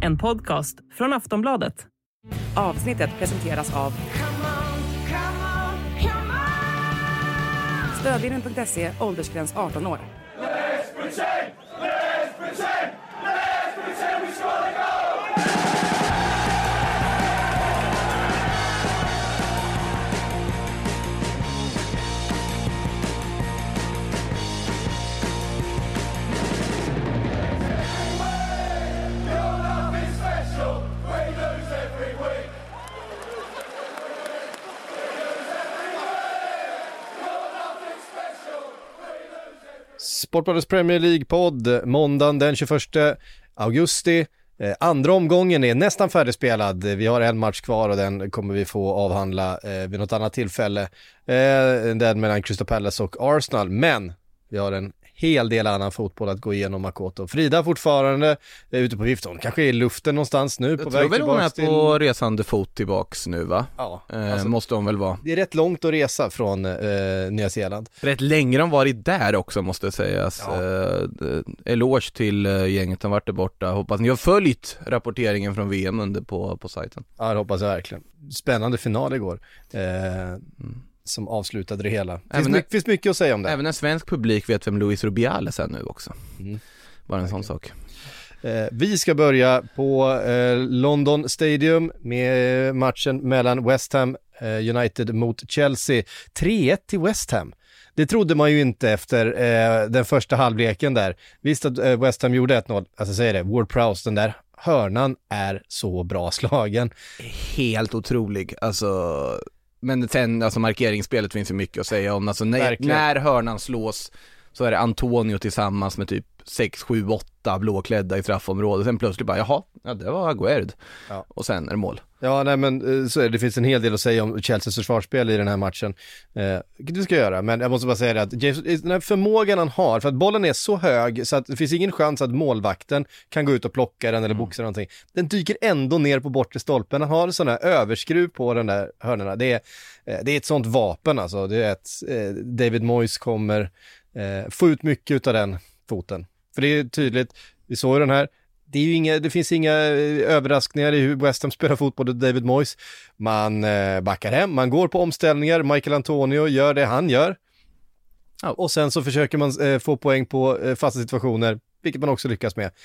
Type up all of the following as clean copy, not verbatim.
En podcast från Aftonbladet. Avsnittet presenteras av Stödlinjen.se, åldersgräns 18 år. Sportbladets Premier League-podd, måndagen den 21 augusti. Andra omgången är nästan färdigspelad. Vi har en match kvar och den kommer vi få avhandla vid något annat tillfälle. Den mellan Crystal Palace och Arsenal. Men vi har en hel del annan fotboll att gå igenom, Makoto. Frida fortfarande ute på vift. Hon kanske är i luften någonstans nu. Jag tror väl hon är på resande fot tillbaks nu, va? Ja. Alltså, måste hon väl vara. Det är rätt långt att resa från Nya Zeeland. Rätt länge de varit där också, måste sägas. Ja. Eloge till gänget som varit där borta. Hoppas ni har följt rapporteringen från VM under på sajten. Ja, det hoppas jag verkligen. Spännande final igår. Som avslutade det hela. Finns mycket att säga om det. Även en svensk publik vet vem Luis Rubiales är nu också. Bara en sån sak. Vi ska börja på London Stadium med matchen mellan West Ham United mot Chelsea. 3-1 till West Ham. Det trodde man ju inte efter den första halvleken där. Visst att West Ham gjorde 1-0. Alltså säger det, Ward-Prowse, den där hörnan är så bra slagen. Helt otrolig. Alltså... Men sen, alltså markeringsspelet finns ju mycket att säga om. Alltså när hörnan slås så är det Antonio tillsammans med typ 6, 7, 8 blåklädda i straffområdet. Sen plötsligt bara, ja, det var Aguerd. Ja. Och sen är det mål. Ja, nej men så är det. Det finns en hel del att säga om Chelseas försvarsspel i den här matchen. Vilket du ska göra, men jag måste bara säga det att James, den här förmågan han har, för att bollen är så hög så att det finns ingen chans att målvakten kan gå ut och plocka den eller boxa någonting. Den dyker ändå ner på bortre stolpen. Han har en sån här överskruv på den där hörnorna. Det är ett sånt vapen alltså. Det är ett David Moyes kommer få ut mycket av den foten. För det är tydligt, vi såg ju den här. Det finns inga överraskningar i hur West Ham spelar fotboll och David Moyes. Man backar hem, man går på omställningar. Michael Antonio gör det han gör. Och sen så försöker man få poäng på fasta situationer, vilket man också lyckas med.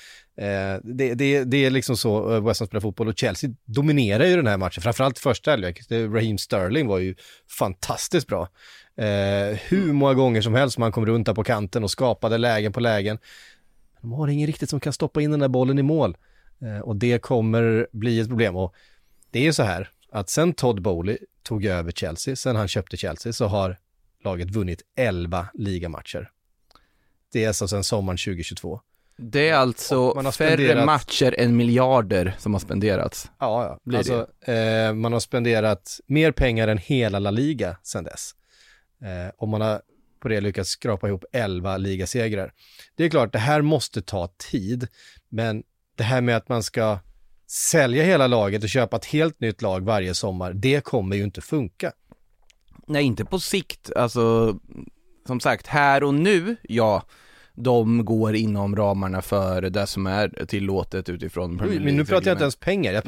Det är liksom så West Ham spelar fotboll, och Chelsea dominerar ju den här matchen. Framförallt första halvlek. Raheem Sterling var ju fantastiskt bra. Hur många gånger som helst man kom runt där på kanten och skapade lägen på lägen. De har ingen riktigt som kan stoppa in den där bollen i mål. Och det kommer bli ett problem. Och det är ju så här att sen Todd Bowley tog över Chelsea, sen han köpte Chelsea, så har laget vunnit 11 ligamatcher. Det är alltså sen sommaren 2022. Det är alltså färre matcher än miljarder som har spenderats. Ja. Alltså, man har spenderat mer pengar än hela La Liga sen dess. Och man har på det lyckats skrapa ihop 11 ligasegrar. Det är klart, det här måste ta tid, men det här med att man ska sälja hela laget och köpa ett helt nytt lag varje sommar, det kommer ju inte funka. Nej, inte på sikt. Alltså, som sagt, här och nu, de går inom ramarna för det som är tillåtet utifrån Premier League. Men nu pratar jag inte ens pengar. Jag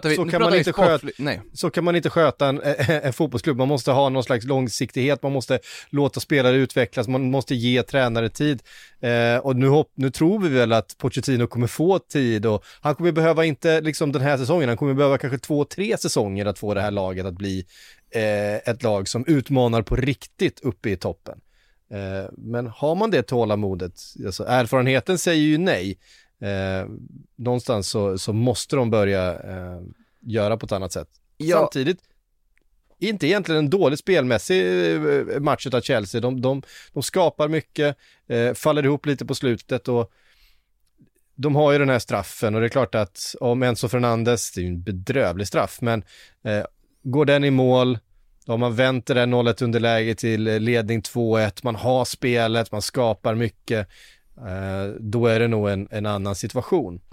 pratar, så kan man inte sköta en fotbollsklubb. Man måste ha någon slags långsiktighet. Man måste låta spelare utvecklas. Man måste ge tränare tid. Och nu tror vi väl att Pochettino kommer få tid. Och han kommer behöva inte liksom den här säsongen. Han kommer behöva kanske 2-3 säsonger att få det här laget att bli ett lag som utmanar på riktigt uppe i toppen. Men har man det tålamodet, alltså erfarenheten säger ju nej, någonstans så måste de börja göra på ett annat sätt. Samtidigt inte egentligen en dålig spelmässig match av Chelsea. De skapar mycket, faller ihop lite på slutet, och de har ju den här straffen, och det är klart att om Enzo Fernandes, det är ju en bedrövlig straff, men går den i mål, då man väntar det 0-1 underläge till ledning 2-1, man har spelet, man skapar mycket, då är det nog en annan situation.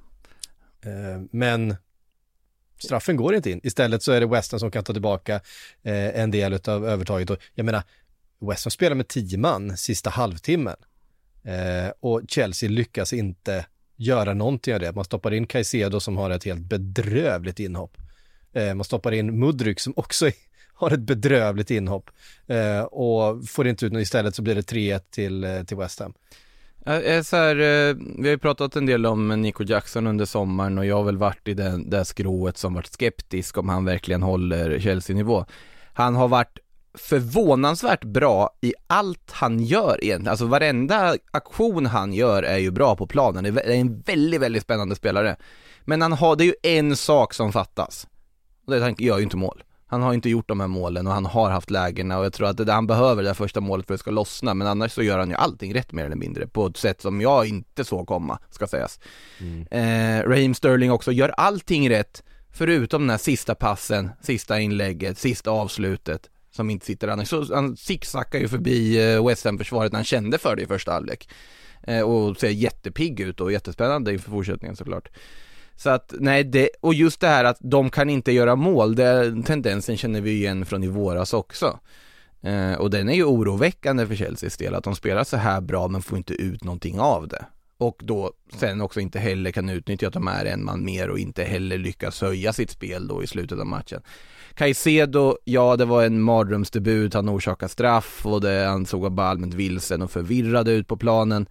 Men straffen går inte in. Istället så är det West Ham som kan ta tillbaka en del av övertaget. Och jag menar, West Ham spelar med 10 man sista halvtimmen, och Chelsea lyckas inte göra någonting av det. Man stoppar in Caicedo som har ett helt bedrövligt inhopp. Man stoppar in Mudryk som också har ett bedrövligt inhopp. Och får inte ut något, istället så blir det 3-1 till West Ham. Så här, vi har ju pratat en del om Nico Jackson under sommaren och jag har väl varit i det skrået som varit skeptisk om han verkligen håller Chelsea-nivå. Han har varit förvånansvärt bra i allt han gör egentligen. Alltså varenda aktion han gör är ju bra på planen. Det är en väldigt, väldigt spännande spelare. Men det är ju en sak som fattas. Och det är att han gör ju inte mål. Han har inte gjort de här målen och han har haft lägena och jag tror att det han behöver det där första målet för att det ska lossna, men annars så gör han ju allting rätt mer eller mindre på ett sätt som jag inte såg komma, ska sägas. Raheem Sterling också gör allting rätt förutom den här sista passen, sista inlägget, sista avslutet som inte sitter annars. Så han zigzackar ju förbi West Ham-försvaret när han kände för det i första halvlek och ser jättepigg ut och jättespännande inför fortsättningen såklart. Så att, nej, och just det här att de kan inte göra mål, den tendensen känner vi igen från i våras också. Och den är ju oroväckande för Chelseas del, att de spelar så här bra men får inte ut någonting av det. Och då sen också inte heller kan utnyttja att de är en man mer och inte heller lyckas höja sitt spel då i slutet av matchen. Caicedo, ja, det var en mardrömsdebut, han orsakade straff och han såg bara allmänt vilsen och förvirrad ut på planen.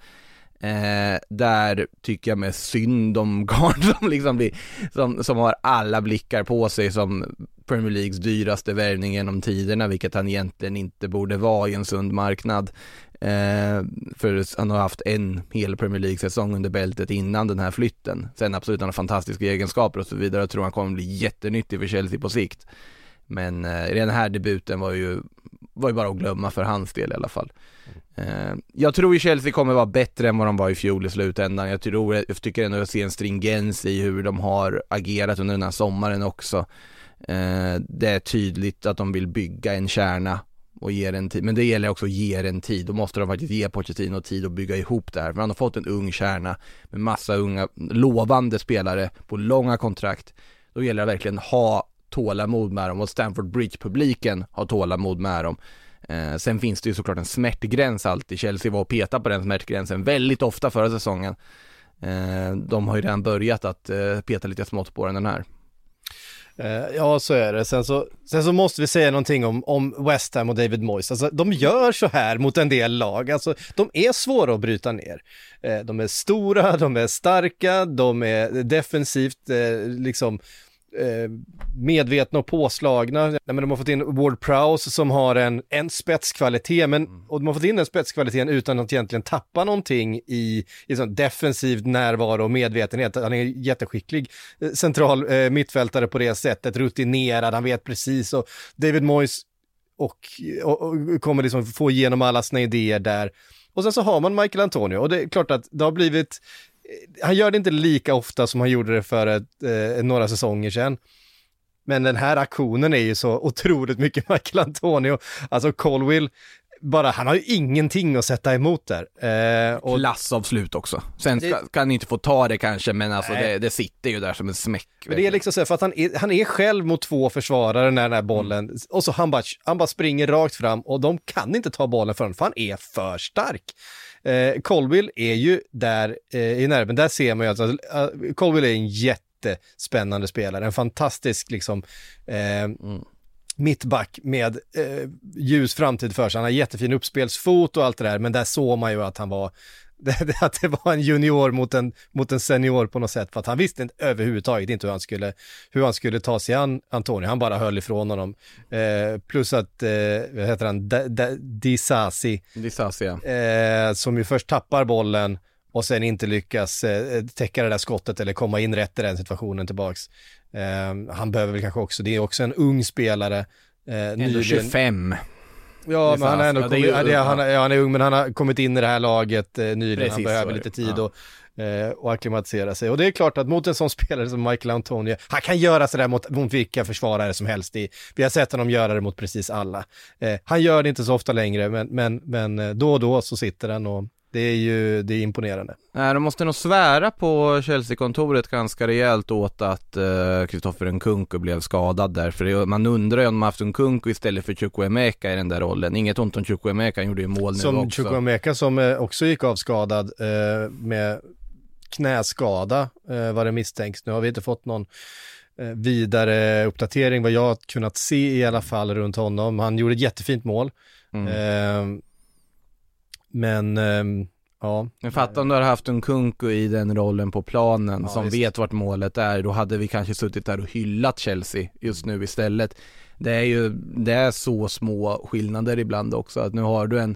Där tycker jag med synd om Garn som liksom som har alla blickar på sig som Premier Leagues dyraste värvning genom tiderna, vilket han egentligen inte borde vara i en sund marknad. För han har haft en hel Premier League-säsong under bältet innan den här flytten. Sen absolut han har fantastiska egenskaper och så vidare. Jag tror han kommer bli jättenyttig för Chelsea på sikt. Men den här debuten var ju bara att glömma för hans del i alla fall. Jag tror att Chelsea kommer vara bättre än vad de var i fjol i slutändan. Jag tycker ändå att jag ser en stringens i hur de har agerat under den här sommaren också. Det är tydligt att de vill bygga en kärna och ge den tid. Men det gäller också att ge den tid. Då måste de faktiskt ge Pochettino tid att bygga ihop det här. För han har fått en ung kärna med massa unga lovande spelare på långa kontrakt. Då gäller det verkligen ha tålamod med dem, och Stamford Bridge-publiken har tålamod med dem. Sen finns det ju såklart en smärtgräns alltid. Chelsea var och peta på den smärtgränsen väldigt ofta förra säsongen. De har ju redan börjat att peta lite smått på den här. Ja, så är det. Sen så måste vi säga någonting om West Ham och David Moyes. Alltså, de gör så här mot en del lag. Alltså, de är svåra att bryta ner. De är stora, de är starka, de är defensivt liksom medvetna och påslagna. Men de har fått in Ward-Prowse som har en spetskvalitet, och de har fått in den spetskvaliteten utan att egentligen tappa någonting i sån defensiv närvaro och medvetenhet. Han är jätteskicklig central mittfältare på det sättet, rutinerad, han vet precis, och David Moyes och kommer liksom få igenom alla sina idéer där. Och sen så har man Michael Antonio, och det är klart att det har blivit, han gör det inte lika ofta som han gjorde det för några säsonger sedan. Men den här aktionen är ju så otroligt mycket Michael Antonio. Alltså Colwill, han har ju ingenting att sätta emot där. Och klassavslut också. Sen kan han inte få ta det kanske, men alltså det sitter ju där som en smäck. Men det är liksom så, för att han är själv mot två försvarare när den här bollen, och så han bara springer rakt fram, och de kan inte ta bollen för han är för stark. Colwill är ju där i nerven, där ser man ju att Colwill är en jättespännande spelare, en fantastisk liksom mittback med ljus framtid för sig. Han har jättefin uppspelsfot och allt det där, men där såg man ju att han var att det var en junior mot en senior på något sätt, för att han visste inte överhuvudtaget inte hur han skulle ta sig an Antonio. Han bara höll ifrån honom. Plus att vad heter han? Disasi, som ju först tappar bollen och sen inte lyckas täcka det där skottet eller komma in rätt i den situationen tillbaks. Han behöver väl kanske också, det är också en ung spelare. Ändå 25. Ja, men han är ändå han är ung, men han har kommit in i det här laget nyligen. Precis, han behöver lite tid och akklimatisera sig. Och det är klart att mot en sån spelare som Michael Antonio, han kan göra sådär mot vilka försvarare som helst. Vi har sett honom göra det mot precis alla. Han gör det inte så ofta längre, men då och då så sitter han, och det är imponerande. De måste nog svära på Chelsea-kontoret ganska rejält åt att Christopher Nkunku blev skadad där. För man undrar ju om man haft Nkunku istället för Chukwuemeka i den där rollen. Inget ont om Chukwuemeka, han gjorde ju mål nu också. Chukwuemeka som också gick av skadad med knäskada vad det misstänks. Nu har vi inte fått någon vidare uppdatering vad jag har kunnat se i alla fall runt honom. Han gjorde ett jättefint mål. Men fatta om du har haft en Nkunku i den rollen på planen som visst. vet vart målet är, då hade vi kanske suttit där och hyllat Chelsea just nu istället. Det är så små skillnader ibland också, att nu har du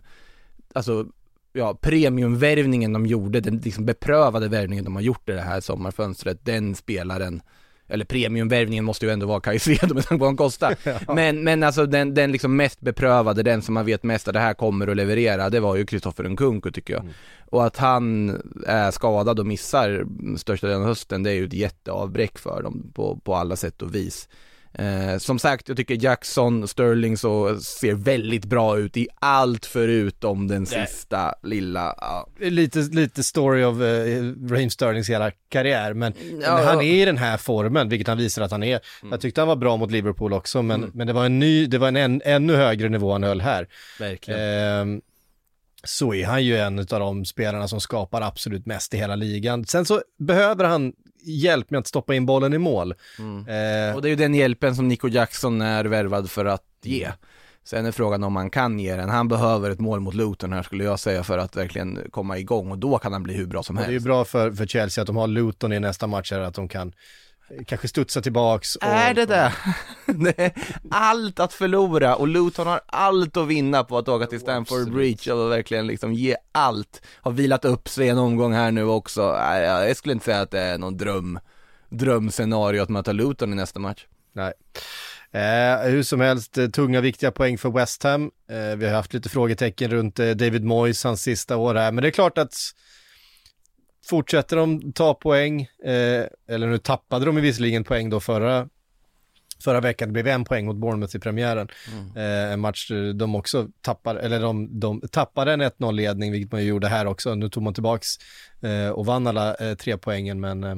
premiumvärvningen de gjorde, den liksom beprövade värvningen de har gjort i det här sommarfönstret, den spelaren, eller premiumvärvningen måste ju ändå vara Caicedo med tanke på vad han kostar. Men alltså den liksom mest beprövade, den som man vet mest att det här kommer att leverera, det var ju Christopher Nkunku tycker jag. Och att han är skadad och missar största delen av hösten, det är ju ett jätteavbräck för dem på alla sätt och vis. Som sagt, jag tycker Jackson, Sterling så ser väldigt bra ut i allt förutom den sista lilla lite story of Raheem Sterlings hela karriär, men han är i den här formen, vilket han visar att han är. Jag tyckte han var bra mot Liverpool också, men det var en ännu högre nivå han höll här. Verkligen. Så är han ju en av de spelarna som skapar absolut mest i hela ligan. Sen så behöver han hjälp med att stoppa in bollen i mål. Och det är ju den hjälpen som Nico Jackson är värvad för att ge. Sen är frågan om man kan ge den. Han behöver ett mål mot Luton här, skulle jag säga, för att verkligen komma igång, och då kan han bli hur bra som helst. Det är ju bra för Chelsea att de har Luton i nästa match, att de kan kanske studsa tillbaks. Är det det? Det är allt att förlora, och Luton har allt att vinna på att åka till Stamford Bridge och verkligen liksom ge allt. Har vilat upp sig en omgång här nu också. Jag skulle inte säga att det är någon drömscenario att möta Luton i nästa match. Nej. Hur som helst, tunga viktiga poäng för West Ham. Vi har haft lite frågetecken runt David Moyes, hans sista år här, men det är klart att fortsätter de ta poäng, eller nu tappade de visserligen poäng då förra veckan, det blev 1 poäng mot Bournemouth i premiären. En match de också tappar, eller de tappade en 1-0-ledning, vilket man ju gjorde här också. Nu tog man tillbaks och vann alla 3 poängen, men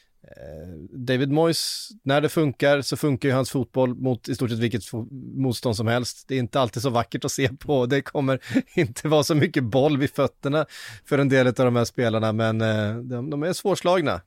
David Moyes, när det funkar så funkar ju hans fotboll mot i stort sett vilket motstånd som helst. Det är inte alltid så vackert att se på, det kommer inte vara så mycket boll vid fötterna för en del av de här spelarna, men de är svårslagna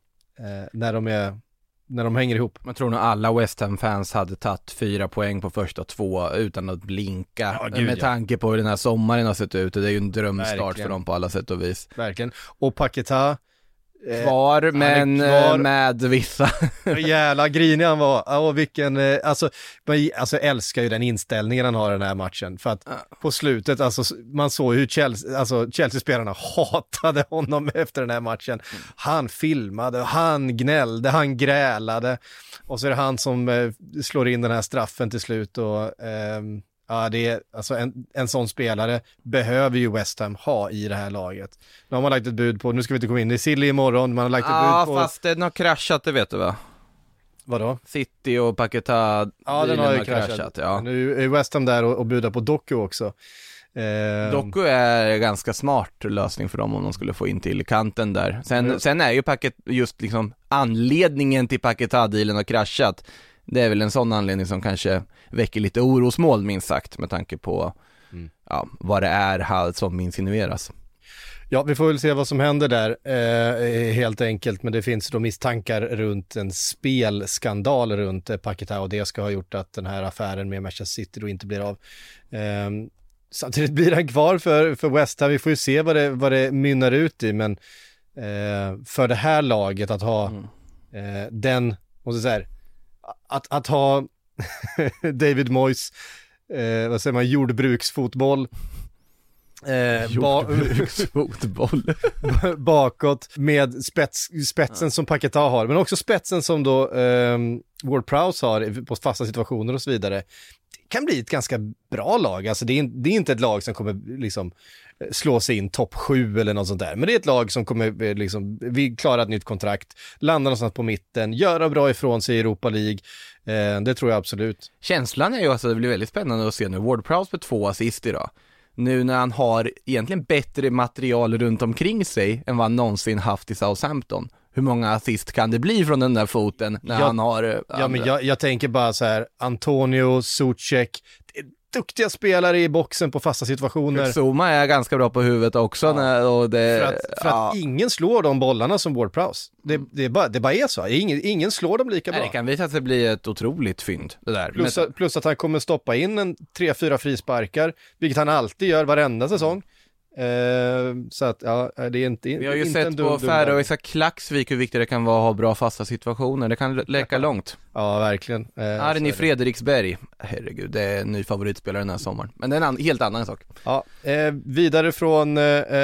när de hänger ihop. Man tror nog alla West Ham-fans hade tagit 4 poäng på första 2 utan att blinka, med tanke på hur den här sommaren har sett ut. Det är ju en drömstart för dem på alla sätt och vis. Verkligen. Och Paquetá kvar, men kvar. Med vissa jävla grinig han var. Och vilken, alltså älskar ju den inställningen han har i den här matchen, för att på slutet, alltså man såg hur Chelsea-spelarna hatade honom efter den här matchen. Han filmade, han gnällde, han grälade, och så är det han som slår in den här straffen till slut, och det är alltså en sån spelare behöver ju West Ham ha i det här laget. Nu har man lagt ett bud på, nu ska vi inte komma in i Silly imorgon, man har lagt ett bud på. Fast den har kraschat, det vet du va? Vadå? City och Paquetá, den har ju kraschat. Ja. Nu är West Ham där och budar på Doku också. Doku är ganska smart lösning för dem om de skulle få in till kanten där. Sen är ju just liksom anledningen till Paquetá-dealen har kraschat. Det är väl en sån anledning som kanske väcker lite orosmål, minst sagt, med tanke på vad det är som insinueras. Ja, vi får väl se vad som händer där, helt enkelt, men det finns då misstankar runt en spelskandal runt Paquetá, och det ska ha gjort att den här affären med Manchester City då inte blir av. Samtidigt blir han kvar för West Ham, vi får ju se vad det mynnar ut i, men för det här laget att ha den, måste jag säga, att ha David Moyes vad säger man, jordbruksfotboll jordbruksfotboll bakåt med spetsen som Paquetá har, men också spetsen som då Ward-Prowse har på fasta situationer och så vidare. Det kan bli ett ganska bra lag, alltså det är inte ett lag som kommer liksom slå sig in topp 7 eller något sånt där, men det är ett lag som kommer liksom, vi klarar ett nytt kontrakt, landar någonstans på mitten, göra bra ifrån sig i Europa League, det tror jag absolut. Känslan är ju alltså, det blir väldigt spännande att se nu Ward-Prowse på 2 assist idag, nu när han har egentligen bättre material runt omkring sig än vad han någonsin haft i Southampton. Hur många assist kan det bli från den där foten när han har men jag tänker bara så här, Antonio, Souček, duktiga spelare i boxen på fasta situationer. Zuma är ganska bra på huvudet också. Och det, för att ingen slår de bollarna som Ward-Prowse. Det bara är så. Ingen slår dem lika bra. Det kan visa att det blir ett otroligt fynd. Det där. Plus att han kommer stoppa in 3-4 frisparkar, vilket han alltid gör varenda säsong. Så att det är inte. Vi har ju inte sett på Färö och Isak Klaxvik hur viktigt det kan vara att ha bra fasta situationer. Det kan läcka långt. Ja, verkligen. Arni Fredriksberg, herregud, det är en ny favoritspelare den här sommaren. Men det är en helt annan sak. Ja, vidare från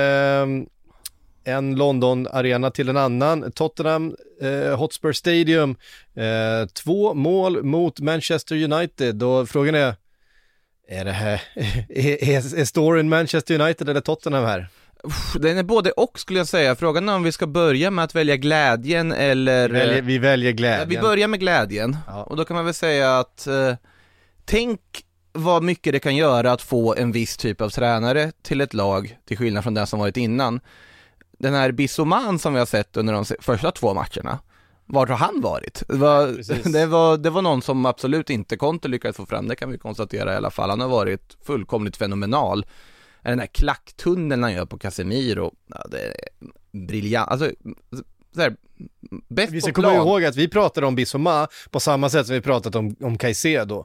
en London-arena till en annan. Tottenham Hotspur Stadium. 2 mål mot Manchester United. Och frågan är det här är storyn Manchester United eller Tottenham här? Den är både och, skulle jag säga. Frågan är om vi ska börja med att välja glädjen eller... Vi väljer glädjen. Vi börjar med glädjen. Ja. Och då kan man väl säga att tänk vad mycket det kan göra att få en viss typ av tränare till ett lag, till skillnad från den som varit innan. Den här Bissoman som vi har sett under de första 2 matcherna, var har han varit? Det var någon som absolut inte Conte lyckades få fram, det kan vi konstatera i alla fall. Han har varit fullkomligt fenomenal. Den där klacktunneln han gör på Casemiro, det är briljant. Alltså, bäst vi ska komma ihåg att vi pratade om Bissouma på samma sätt som vi pratat om Caicedo.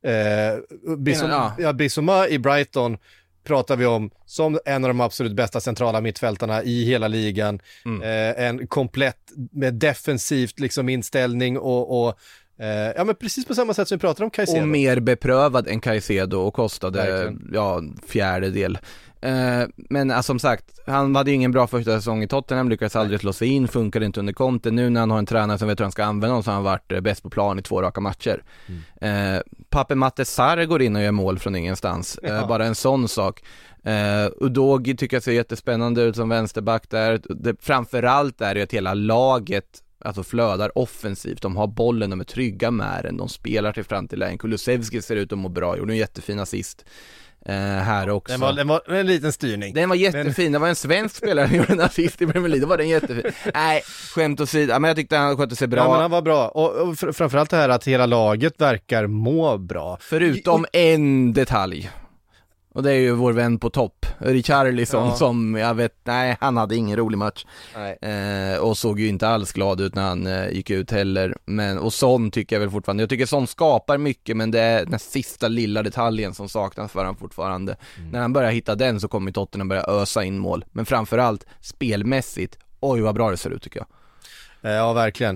Bissouma i Brighton pratar vi om som en av de absolut bästa centrala mittfältarna i hela ligan. En komplett med defensivt liksom inställning och men precis på samma sätt som vi pratar om Caicedo. Och mer beprövad än Caicedo och kostade fjärdedel. Men som sagt, han hade ju ingen bra första säsong i Tottenham, lyckades aldrig slå sig in, funkade inte under Conte. Nu när han har en tränare som vet hur han ska använda honom så har han varit bäst på plan i 2 raka matcher. Pape Maté Sarr går in och gör mål från ingenstans. Bara en sån sak. Udogi tycker jag ser jättespännande ut som vänsterback där. Framförallt är det att hela laget alltså flödar offensivt, de har bollen, de är trygga med den, de spelar till fram till lägen. Kulusevski ser ut att må bra, gjorde en jättefin assist här också. Den var en liten styrning. Den var jättefin, det var en svensk spelare som gjorde en assist i Premier League, då var den jättefin. Nej, skämt åsido, men jag tyckte han skötte sig bra. Ja, men han var bra, och framförallt det här att hela laget verkar må bra. Förutom en detalj. Och det är ju vår vän på topp, Richarlison, som jag vet, han hade ingen rolig match. Och såg ju inte alls glad ut när han gick ut heller. Och Son tycker jag väl fortfarande, jag tycker Son skapar mycket, men det är den sista lilla detaljen som saknas för han fortfarande. När han börjar hitta den så kommer Tottenham börja ösa in mål. Men framförallt spelmässigt, oj vad bra det ser ut tycker jag. Ja, verkligen.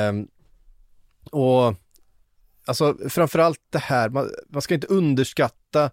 Och alltså framförallt det här, man ska inte underskatta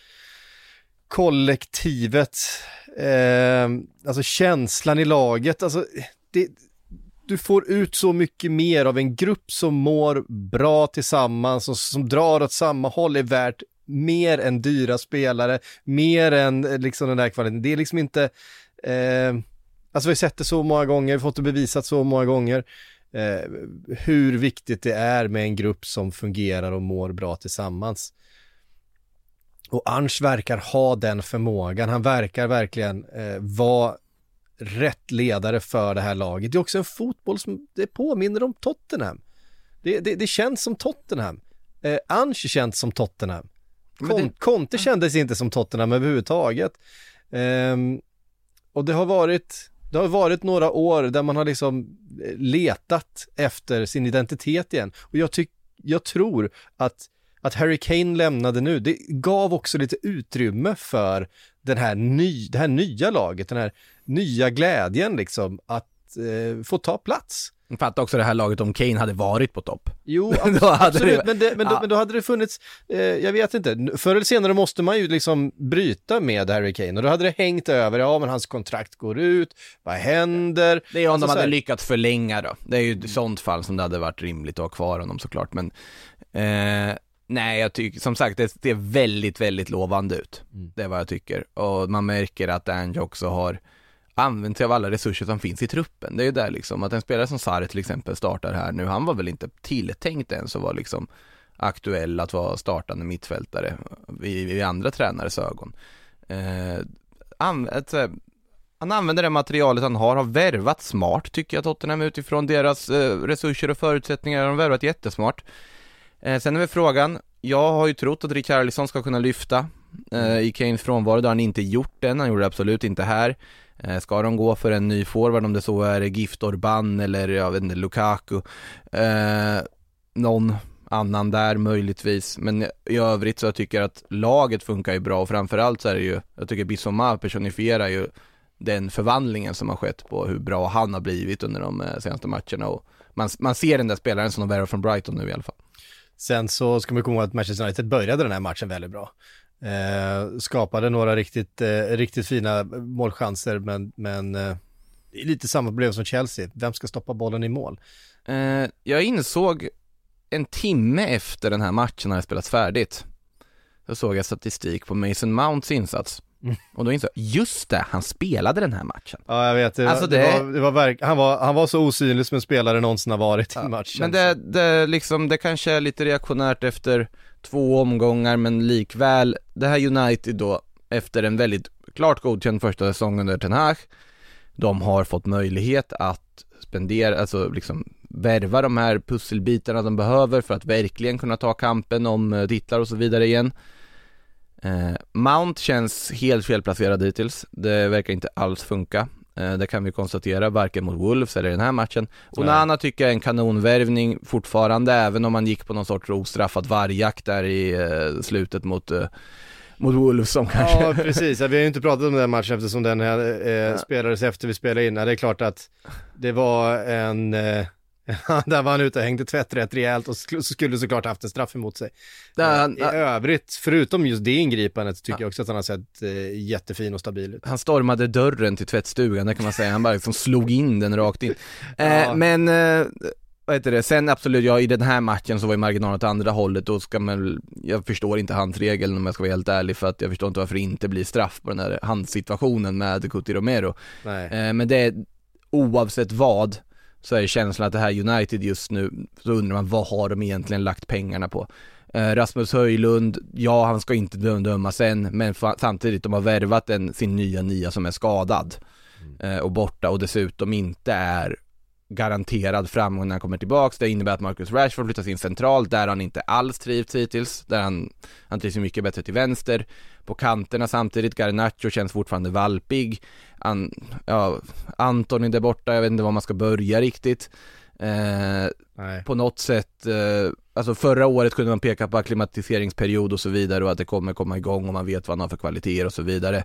kollektivet, alltså känslan i laget, alltså du får ut så mycket mer av en grupp som mår bra tillsammans och som drar åt samma håll, är värt mer än dyra spelare, mer än liksom den där kvaliteten. Det är liksom inte alltså vi har sett det så många gånger, vi har fått det bevisat så många gånger hur viktigt det är med en grupp som fungerar och mår bra tillsammans. Och Ange verkar ha den förmågan. Han verkar verkligen vara rätt ledare för det här laget. Det är också en fotboll som det påminner om Tottenham. Det känns som Tottenham. Ange känns som Tottenham. Conte kändes inte som Tottenham överhuvudtaget. Och det har varit några år där man har liksom letat efter sin identitet igen. Och jag tror att Harry Kane lämnade nu, det gav också lite utrymme för det här nya laget, den här nya glädjen liksom, att få ta plats. Jag fattar också det här laget om Kane hade varit på topp. Jo, absolut, men då hade det funnits, jag vet inte, förr eller senare måste man ju liksom bryta med Harry Kane, och då hade det hängt över, men hans kontrakt går ut, vad händer? Det är om de hade lyckats förlänga då, det är ju i sånt fall som det hade varit rimligt att ha kvar honom såklart, men nej, jag tycker som sagt det är väldigt, väldigt lovande ut. Det är vad jag tycker. Och man märker att Ange också har använt sig av alla resurser som finns i truppen. Det är ju där liksom, att en spelare som Sarri till exempel startar här nu, han var väl inte tilltänkt än så var liksom aktuell att vara startande mittfältare i andra tränares ögon. Han använder det materialet han har värvat smart, tycker jag, Tottenham, utifrån deras resurser och förutsättningar. De har värvat jättesmart. Sen är väl frågan, jag har ju trott att Richarlison ska kunna lyfta i Kanes frånvaro. Det har han inte gjort än, han gjorde det absolut inte här. Ska de gå för en ny forward, om det så är Gift Orban eller jag vet inte, Lukaku, någon annan där möjligtvis, men i övrigt så jag tycker att laget funkar ju bra, och framförallt så är det ju, jag tycker Bissouma personifierar ju den förvandlingen som har skett på hur bra han har blivit under de senaste matcherna, och man ser den där spelaren som de värvar från Brighton nu i alla fall. Sen så ska man komma ihåg att Manchester United började den här matchen väldigt bra. Skapade några riktigt fina målchanser, men det är lite samma problem som Chelsea. Vem ska stoppa bollen i mål? Jag insåg en timme efter den här matchen när det spelats färdigt, så såg jag statistik på Mason Mounts insats. Och då insåg jag, just det, han spelade den här matchen. Ja, jag vet. Han var så osynlig som en spelare någonsin har varit i matchen. Men det kanske är lite reaktionärt efter 2 omgångar, men likväl, det här United då, efter en väldigt klart godkänd första säsong under Ten Hag, de har fått möjlighet att spendera, alltså liksom värva de här pusselbitarna de behöver för att verkligen kunna ta kampen om titlar och så vidare igen. Mount känns helt felplacerad hittills. Det verkar inte alls funka. Det kan vi konstatera, varken mot Wolves eller den här matchen. Onana tycker jag är en kanonvärvning fortfarande, även om man gick på någon sorts ostraffad vargjakt där i slutet mot Wolves som kanske... Ja, precis. Vi har ju inte pratat om den här matchen eftersom den här spelades efter vi spelade in. Det är klart att det var en... där var han ute och hängde tvätträtt rejält och skulle såklart haft en straff emot sig. I övrigt, förutom just det ingripandet, tycker jag också att han har sett jättefin och stabil ut. Han stormade dörren till tvättstugan, det kan man säga. Han bara liksom slog in den rakt in. Men vad heter det? Sen absolut, i den här matchen så var ju marginalen åt andra hållet. Då ska man, jag förstår inte handregeln om jag ska vara helt ärlig, för att jag förstår inte varför det inte blir straff på den här handsituationen med Cuti Romero. Men det är, oavsett vad, så är det känslan att det här United just nu, så undrar man, vad har de egentligen lagt pengarna på? Rasmus Höjlund, han ska inte dömas än, men samtidigt de har värvat sin nya som är skadad och borta, och dessutom inte är garanterad framgång när han kommer tillbaks. Det innebär att Marcus Rashford flyttas in centralt, där han inte alls trivts hittills, där han trivs mycket bättre till vänster. På kanterna samtidigt, Garnacho känns fortfarande valpig. Antoni där borta, jag vet inte var man ska börja riktigt. På något sätt, alltså förra året kunde man peka på akklimatiseringsperiod och så vidare, och att det kommer komma igång och man vet vad han har för kvaliteter och så vidare.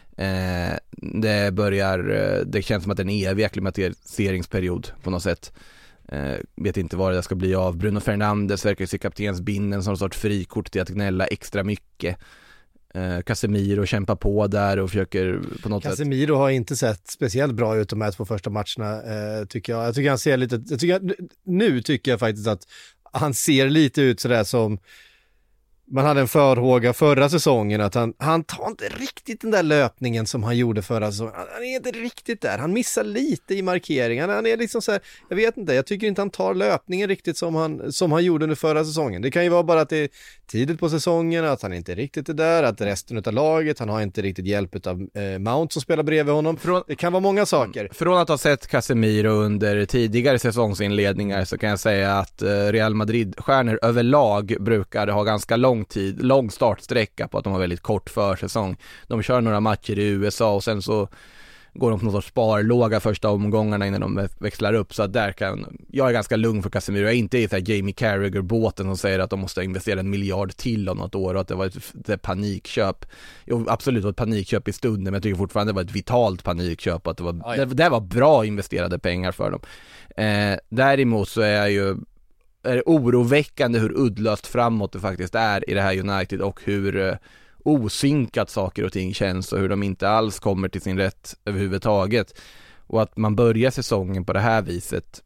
Det känns som att det är en evig akklimatiseringsperiod på något sätt. Vet inte vad det ska bli av. Bruno Fernandes verkar se kaptensbinden som en sorts frikort till att gnälla extra mycket. Casemiro kämpar på där och försöker på något sätt. Casemiro har inte sett speciellt bra ut de här 2 första matcherna, tycker jag. Jag tycker han ser lite, nu tycker jag faktiskt att han ser lite ut sådär som man hade en förhåga förra säsongen, att han tar inte riktigt den där löpningen som han gjorde förra säsongen. Han är inte riktigt där. Han missar lite i markeringen. Han är liksom så här, jag vet inte, jag tycker inte han tar löpningen riktigt som han gjorde under förra säsongen. Det kan ju vara bara att det är tidigt på säsongen, att han inte riktigt är där, att resten av laget, han har inte riktigt hjälp av Mount som spelar bredvid honom. Det kan vara många saker. Från att ha sett Casemiro under tidigare säsongsinledningar så kan jag säga att Real Madrid-stjärnor överlag brukar ha ganska lång startsträcka på att de har väldigt kort försäsong. De kör några matcher i USA och sen så går de på någon sorts sparlåga första omgångarna innan de växlar upp, så att jag är ganska lugn för Casemiro. Jag är inte i så här Jamie Carragher-båten som säger att de måste investera 1 miljard till om något år och att det var ett panikköp. Jo, absolut var ett panikköp i stunden, men jag tycker fortfarande det var ett vitalt panikköp och att det var bra investerade pengar för dem. Däremot så är det oroväckande hur uddlöst framåt det faktiskt är i det här United, och hur osynkat saker och ting känns och hur de inte alls kommer till sin rätt överhuvudtaget. Och att man börjar säsongen på det här viset.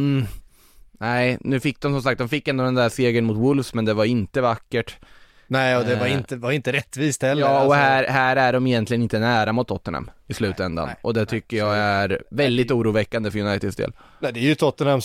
Nej, nu fick de som sagt, de fick ändå den där segern mot Wolves, men det var inte vackert. Nej, och det var inte rättvist heller. Ja, och här är de egentligen inte nära mot Tottenham i slutändan. Och det tycker jag är väldigt oroväckande för Uniteds del. Nej, det är ju Tottenham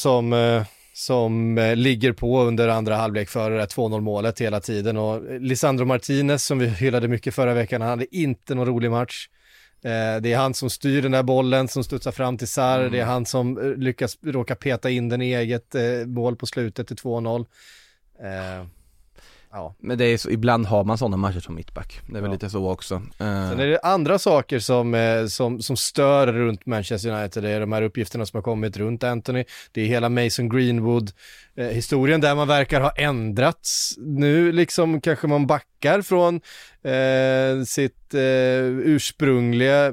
som ligger på under andra halvlek för det 2-0 målet hela tiden, och Lisandro Martinez som vi hyllade mycket förra veckan, han hade inte någon rolig match. Det är han som styr den där bollen som studsar fram till Sarr, det är han som lyckas råka peta in den i eget mål på slutet till 2-0. Ja. Men det är så, ibland har man sådana matcher som mittback. Det är väl lite så också. Sen är det andra saker som stör runt Manchester United. Det är de här uppgifterna som har kommit runt Anthony. Det är hela Mason Greenwood historien där man verkar ha ändrats. Nu liksom kanske man backar från sitt ursprungliga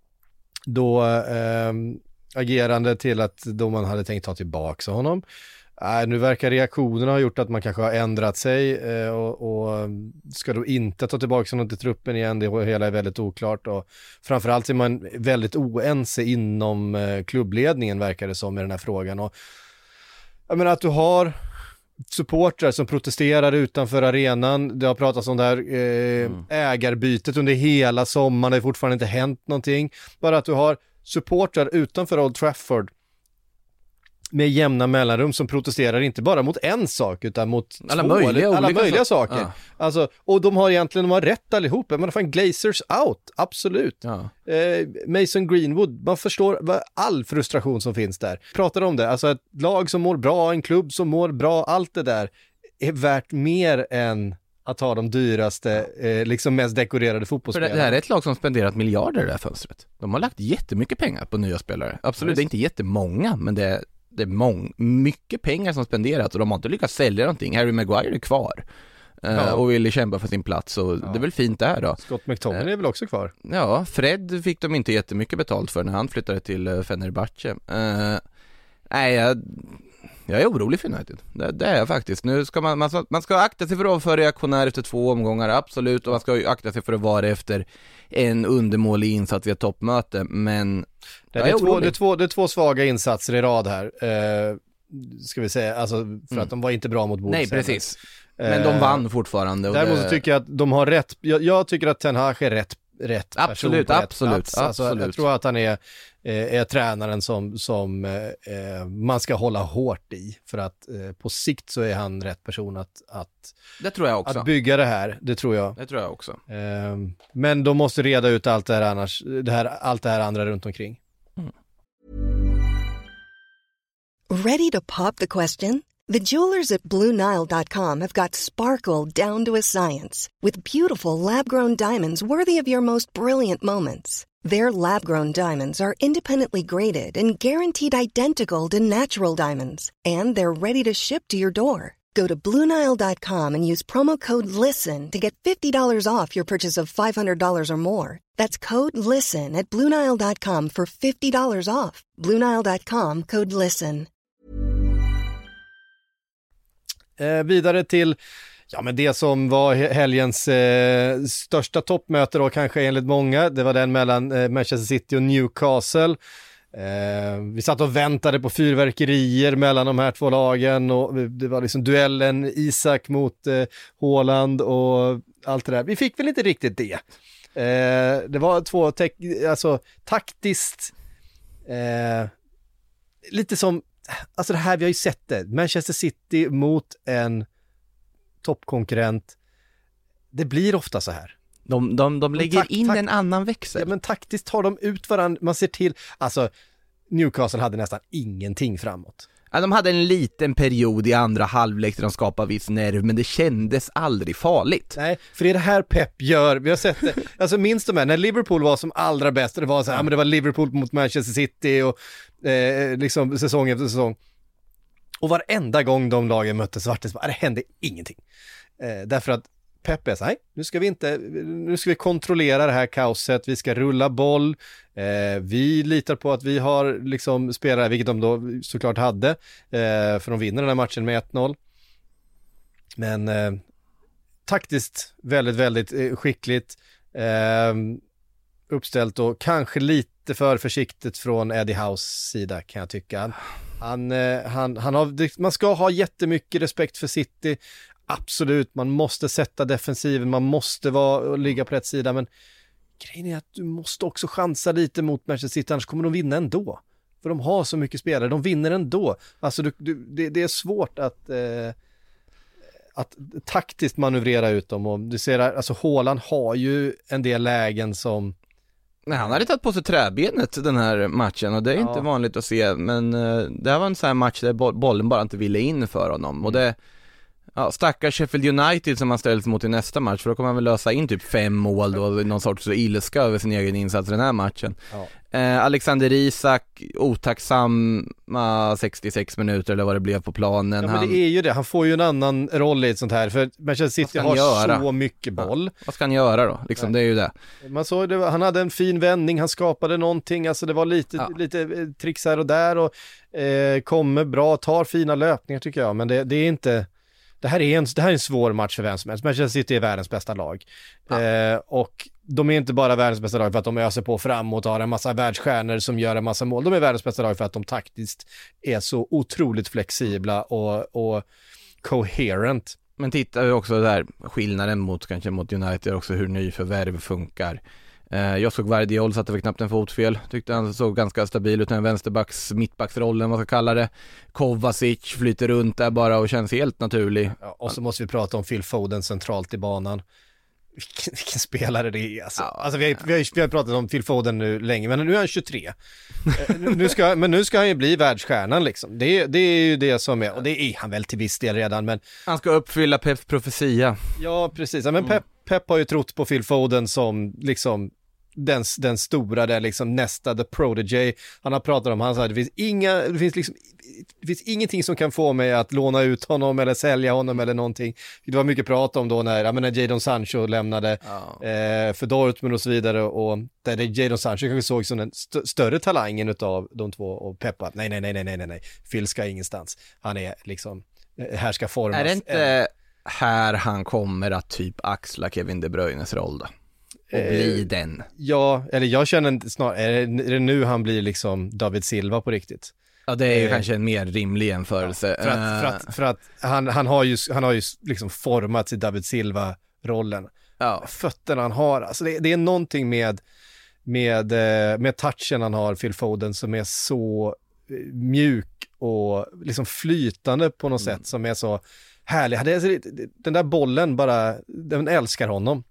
då agerande till att då man hade tänkt ta tillbaka honom. Nu verkar reaktionerna ha gjort att man kanske har ändrat sig och ska då inte ta tillbaka honom till truppen igen. Det hela är väldigt oklart och framförallt är man väldigt oense inom klubbledningen verkar det som i den här frågan. Och jag menar att du har supportrar som protesterar utanför arenan. Det har pratats om det här ägarbytet under hela sommaren. Det har fortfarande inte hänt någonting. Bara att du har supportrar utanför Old Trafford med jämna mellanrum som protesterar inte bara mot en sak utan mot alla möjliga saker. Ja. Alltså, och de har rätt allihop. Men fan, Glazers out, absolut. Ja. Mason Greenwood, man förstår all frustration som finns där. Pratar om det, alltså ett lag som mår bra, en klubb som mår bra, allt det där är värt mer än att ha de dyraste, liksom mest dekorerade fotbollsspelare. För det här är ett lag som spenderat miljarder i det här fönstret. De har lagt jättemycket pengar på nya spelare. Absolut, det är inte jättemånga, men det är mycket pengar som spenderats och de har inte lyckats sälja någonting. Harry Maguire är kvar och vill kämpa för sin plats och det är väl fint där då. Scott McTominay är väl också kvar? Ja, Fred fick de inte jättemycket betalt för när han flyttade till Fenerbahce. Nej, jag är orolig för United. Det är jag faktiskt. Nu ska man ska akta sig för att vara för reaktionär efter 2 omgångar, absolut, och man ska akta sig för att vara efter en undermålig insats vid ett toppmöte, men det är två svaga insatser i rad här. Ska vi säga, alltså för att de var inte bra mot Wolves. Nej, precis. Men de vann fortfarande. Och däremot så tycker jag att de har rätt. Jag tycker att Ten Hag är rätt absolut, person på absolut, rätt plats. Alltså, jag tror att han är tränaren som man ska hålla hårt i, för att på sikt så är han rätt person att det tror jag också. Att bygga det här, det tror jag. Det tror jag också. Men de måste reda ut allt det här allt det här andra runt omkring. Ready to pop the question? The jewelers at BlueNile.com have got sparkle down to a science with beautiful lab-grown diamonds worthy of your most brilliant moments. Their lab-grown diamonds are independently graded and guaranteed identical to natural diamonds, and they're ready to ship to your door. Go to BlueNile.com and use promo code LISTEN to get $50 off your purchase of $500 or more. That's code LISTEN at BlueNile.com for $50 off. BlueNile.com, code LISTEN. Vidare till men det som var helgens största toppmöte då, kanske enligt många. Det var den mellan Manchester City och Newcastle. Vi satt och väntade på fyrverkerier mellan de här två lagen och det var liksom duellen Isak mot Haaland och allt det där. Vi fick väl inte riktigt det. Det var två taktiskt lite som, alltså det här vi har ju sett det. Manchester City mot en toppkonkurrent. Det blir ofta så här. De lägger in en annan växel. Ja, men taktiskt tar de ut varandra. Man ser till, alltså Newcastle hade nästan ingenting framåt. Ja, de hade en liten period i andra halvlek där de skapade viss nerv, men det kändes aldrig farligt. Nej, för det är det här Pep gör. Vi har sett det. Alltså minns de här, när Liverpool var som allra bäst, det var så här, men det var Liverpool mot Manchester City och liksom säsong efter säsong. Och varenda gång de lagen möttes det hände ingenting. Därför att Pep är så här, nu ska vi kontrollera det här kaoset, vi ska rulla boll, vi litar på att vi har liksom spelare, vilket de då såklart hade, för de vinner den här matchen med 1-0. Men taktiskt väldigt, väldigt skickligt uppställt och kanske lite för försiktigt från Eddie Hows sida, kan jag tycka. Han har, man ska ha jättemycket respekt för City. Absolut, man måste sätta defensiven, man måste ligga på rätt sida, men grejen är att du måste också chansa lite mot Manchester City, annars kommer de vinna ändå. För de har så mycket spelare, de vinner ändå. Alltså det är svårt att taktiskt manövrera ut dem, och du ser alltså Haaland har ju en del lägen som... Nej, han hade tagit på sig träbenet den här matchen och det är inte vanligt att se, men det här var en sån här match där bollen bara inte ville in för honom och det Ja, stackars Sheffield United som man ställs mot i nästa match, för då kommer man väl lösa in typ 5 mål då, någon sorts ilska över sin egen insats i den här matchen. Ja. Alexander Isak, otacksamma 66 minuter eller vad det blev på planen. Ja, men det är ju det, han får ju en annan roll i ett sånt här, för Manchester City har så mycket boll. Ja. Vad ska han göra då? Liksom, det är ju det. Man såg det, han hade en fin vändning, han skapade någonting, alltså det var lite tricks här och där och kommer bra, tar fina löpningar tycker jag, men det är inte... Det här är en svår match för vem som helst. Manchester City är världens bästa lag. Ja. Och de är inte bara världens bästa lag för att de öser på framåt och har en massa världsstjärnor som gör en massa mål. De är världens bästa lag för att de taktiskt är så otroligt flexibla och coherent. Men tittar vi också där, skillnaden mot United också, hur nyförvärv funkar. Jag såg Guardiola satte väl knappt en fotfel. Tyckte han såg ganska stabil ut, den mittbacksrollen, vad ska kalla det. Kovacic flyter runt där bara och känns helt naturlig. Ja, och så måste vi prata om Phil Foden centralt i banan. Vilken spelare det är alltså. Alltså vi har pratat om Phil Foden nu länge, men nu är han 23. nu ska han ju bli världsstjärnan liksom. Det är ju det som är, och det är han väl till viss del redan, men han ska uppfylla Peps profetia. Ja, precis. Men Pep har ju trott på Phil Foden som liksom den stora, där liksom nästa the prodigy. Han har pratat om, han sa det finns ingenting som kan få mig att låna ut honom eller sälja honom eller någonting. Det var mycket prat om då när Jadon Sancho lämnade för Dortmund och så vidare, och där Jadon Sancho kanske såg som den större talangen utav de två, och Peppa, nej, Phil ska ingenstans. Han är liksom, här ska formas. Är det inte här han kommer att typ axla Kevin De Bruynes roll då? Och bli den. Ja, eller jag känner snart, är det nu han blir liksom David Silva på riktigt? Ja, det är ju kanske en mer rimlig jämförelse. Ja, för att han har ju liksom format i David Silva-rollen. Ja. Fötterna han har, alltså det är någonting med touchen han har, Phil Foden, som är så mjuk och liksom flytande på något sätt, som är så härlig. Den där bollen bara, den älskar honom.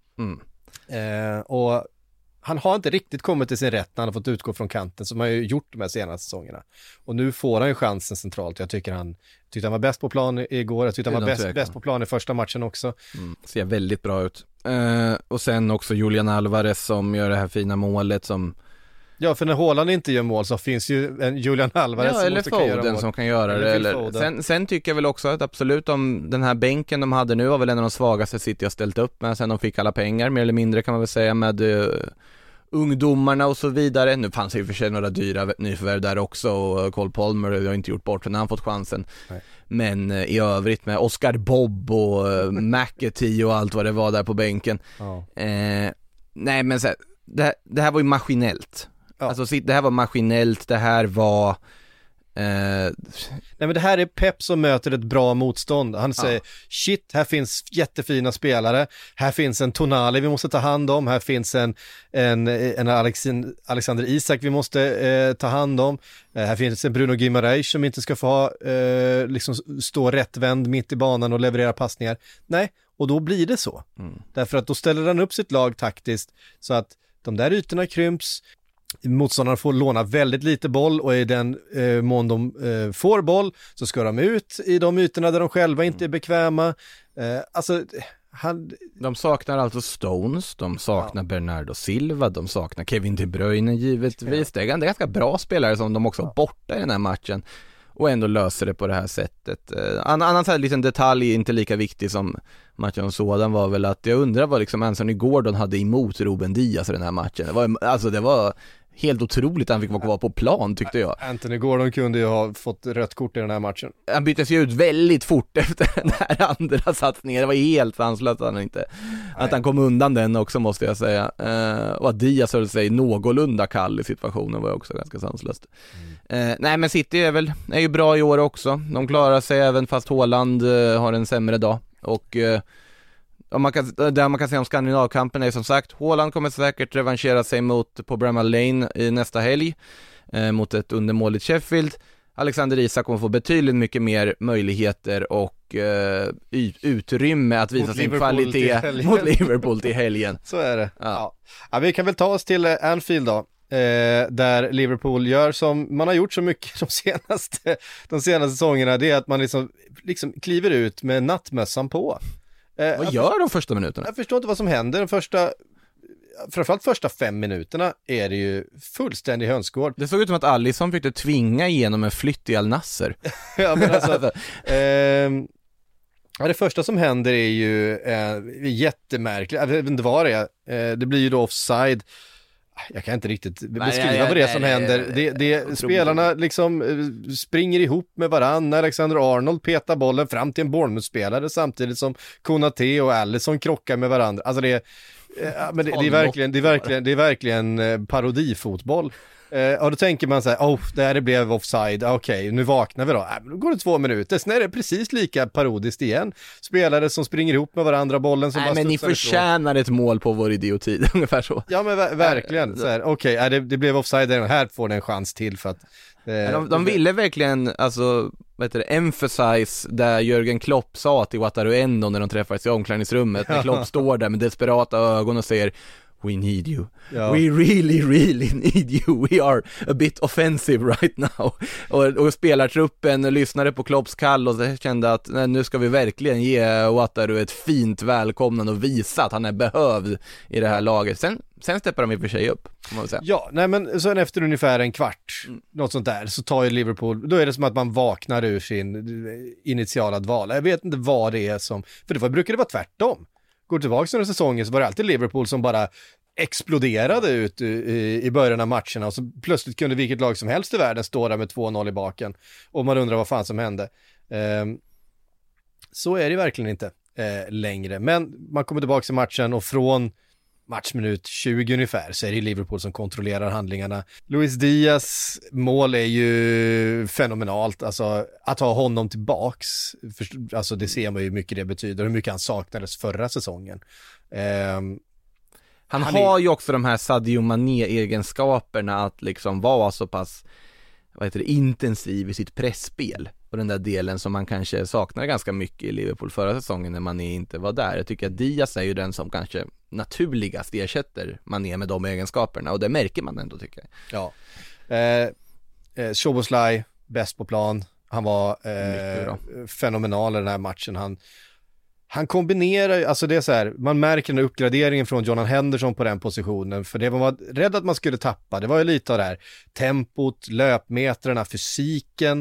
Och han har inte riktigt kommit till sin rätt när han har fått utgå från kanten, som han har ju gjort de här senaste säsongerna. Och nu får han ju chansen centralt. Jag tyckte han var bäst på plan igår. Jag tyckte han var bäst på plan i första matchen också. Ser väldigt bra ut. Och sen också Julian Alvarez som gör det här fina målet som... Ja, för när Haaland inte gör mål så finns ju en Julian Alvarez som eller Foden som kan göra det. Eller sen tycker jag väl också att absolut, om den här bänken de hade nu var väl en av de svagaste City har ställt upp med sen de fick alla pengar, mer eller mindre kan man väl säga, med ungdomarna och så vidare. Nu fanns det ju för sig några dyra nyförvärv där också, och Cole Palmer har inte gjort bort när han fått chansen. Nej. Men i övrigt med Oscar Bobb och McAtee och allt vad det var där på bänken. Ja. Nej, men så, det här var ju maskinellt. Ja. Alltså det här var maskinellt, det här var... Nej, men det här är Pep som möter ett bra motstånd. Han säger, shit, här finns jättefina spelare. Här finns en Tonali vi måste ta hand om. Här finns en Alexander Isak vi måste ta hand om. Här finns en Bruno Guimaraes som inte ska få liksom stå rättvänd mitt i banan och leverera passningar. Nej, och då blir det så. Därför att då ställer han upp sitt lag taktiskt så att de där ytorna krymps. Motståndarna får låna väldigt lite boll, och i den mån de får boll så ska de ut i de ytorna där de själva inte är bekväma. De saknar alltså Stones, de saknar Bernardo Silva, de saknar Kevin De Bruyne givetvis. Det är en ganska bra spelare som de också har borta i den här matchen, och ändå löser det på det här sättet. Annan så här liten detalj, inte lika viktig som matchen och sådan, var väl att jag undrar vad liksom Anthony Gordon hade emot Ruben Diaz i den här matchen. Det var helt otroligt att han fick vara kvar på plan, tyckte jag. Anthony Gordon kunde ju ha fått rött kort i den här matchen. Han byttes ju ut väldigt fort efter den här andra satsningen. Det var helt sanslöst att han kom undan den också, måste jag säga. Och att Diaz höll sig någorlunda kall i situationen var också ganska sanslöst. Nej, men City är ju bra i år också. De klarar sig även fast Haaland har en sämre dag. Och man kan säga om Skandinavkampen är som sagt, Haaland kommer säkert revanschera sig på Bramall Lane i nästa helg mot ett undermåligt Sheffield. Alexander Isak kommer få betydligt mycket mer möjligheter och utrymme att visa sin kvalitet mot Liverpool till helgen. Så är det. Ja, vi kan väl ta oss till Anfield då. där Liverpool gör som man har gjort så mycket de senaste säsongerna, det är att man liksom kliver ut med nattmössan på. Vad gör de första minuterna? Jag förstår inte vad som händer. Framförallt första 5 minuterna är det ju fullständig hönsgård. Det såg ut som att Alisson fick tvinga igenom en flytt i Al Nassr. Ja, men alltså, det första som händer är ju jättemärkligt. Jag vet inte vad det är. Det blir ju då offside. Jag kan inte riktigt beskriva vad det är som händer. Spelarna liksom springer ihop med varann. Alexander Arnold petar bollen fram till en Bournemouth-spelare samtidigt som Konate och Alisson krockar med varandra. Alltså det är verkligen parodifotboll. Och då tänker man så här, det här blev offside, okej, nu vaknar vi då. Då går det 2 minuter, sen är det precis lika parodiskt igen. Spelare som springer ihop med varandra, bollen som men ni förtjänar ett mål på vår idioti, ungefär så. Ja, men verkligen, så här, okej, det blev offside, här får det en chans till för att... De ville verkligen, alltså, emphasize där Jürgen Klopp sa till Wataru Endo när de träffades i omklädningsrummet, när Klopp står där med desperata ögon och säger "We need you. Ja. We really, really need you. We are a bit offensive right now." Och spelartruppen lyssnade på Klopps kall och kände att nu ska vi verkligen ge Wataru ett fint välkomnande och visa att han är behövd i det här laget. Sen steppar de i och för sig upp, kan man väl säga. Ja, nej, men sen efter ungefär en kvart, något sånt där, så tar ju Liverpool, då är det som att man vaknar ur sin initiala dvala. Jag vet inte vad det är som, för det brukar det vara tvärtom. Går tillbaka under säsongen så var det alltid Liverpool som bara exploderade ut i början av matcherna och så plötsligt kunde vilket lag som helst i världen stå där med 2-0 i baken och man undrar vad fan som hände. Så är det verkligen inte längre, men man kommer tillbaka till matchen och från matchminut 20 ungefär så är det Liverpool som kontrollerar handlingarna. Luis Diaz mål är ju fenomenalt, alltså att ha honom tillbaks, alltså det ser man ju hur mycket det betyder, hur mycket han saknades förra säsongen. Han har ju också de här Sadio Mané-egenskaperna att liksom vara så pass intensiv i sitt pressspel. Och den där delen som man kanske saknar ganska mycket i Liverpool förra säsongen när Mané inte var där. Jag tycker att Diaz är ju den som kanske naturligast ersätter Mané med de egenskaperna. Och det märker man ändå, tycker jag. Ja. Szoboszlai, bäst på plan. Han var fenomenal i den här matchen. Han kombinerar, alltså det är så här, man märker den uppgraderingen från Jordan Henderson på den positionen, för det man var rädd att man skulle tappa, det var ju lite av det här tempot, löpmetrarna, fysiken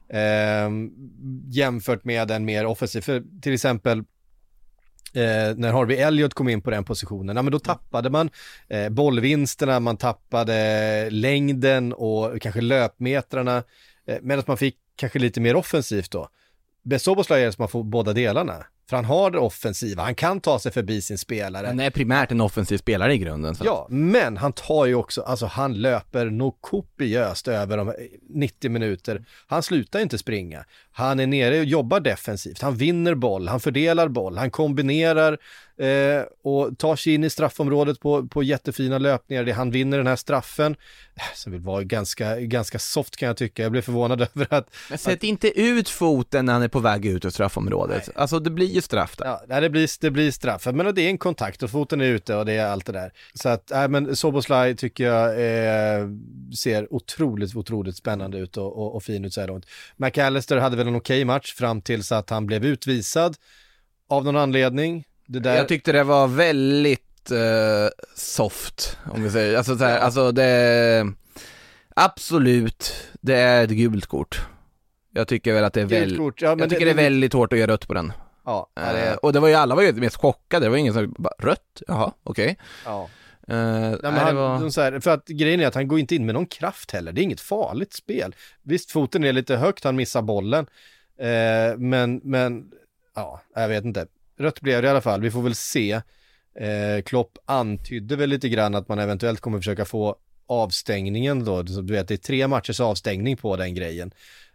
jämfört med en mer offensiv, för till exempel när Harvey Elliott kom in på den positionen, men då tappade man bollvinsterna, man tappade längden och kanske löpmetrarna, medan man fick kanske lite mer offensivt då. Szoboszlai är som man får båda delarna. För han har det offensiva, han kan ta sig förbi sin spelare. Han är primärt en offensiv spelare i grunden. Så. Ja, men han tar ju också, alltså han löper nog kopiöst över de 90 minuter. Han slutar inte springa. Han är nere och jobbar defensivt. Han vinner boll, han fördelar boll, han kombinerar och tar sig in i straffområdet på jättefina löpningar. Han vinner den här straffen. Som vill vara ganska soft, kan jag tycka. Jag blev förvånad över att... Men sätt inte ut foten när han är på väg ut ur straffområdet. Nej. Alltså det blir ju straff där. Ja, det blir straff. Men det är en kontakt och foten är ute och det är allt det där. Så att, men Szoboszlai tycker jag ser otroligt spännande ut och fin ut så här långt. McAllister hade väl en okej match fram tills att han blev utvisad av någon anledning. Jag tyckte det var väldigt soft, om vi säger. Alltså, så här, alltså det absolut, det är ett gult kort. Jag tycker väl att det är det är väldigt hårt att göra rött på den. Ja, och det var ju, alla var ju mest chockade. Det var ingen som bara, rött? Jaha, okej. Ja. Så här, för att grejen är att han går inte in med någon kraft heller. Det är inget farligt spel. Visst, foten är lite högt, han missar bollen. Men ja, jag vet inte. Rött blev det i alla fall. Vi får väl se. Klopp antydde väl lite grann att man eventuellt kommer försöka få avstängningen då. Du vet, det är 3 matchers avstängning på den grejen.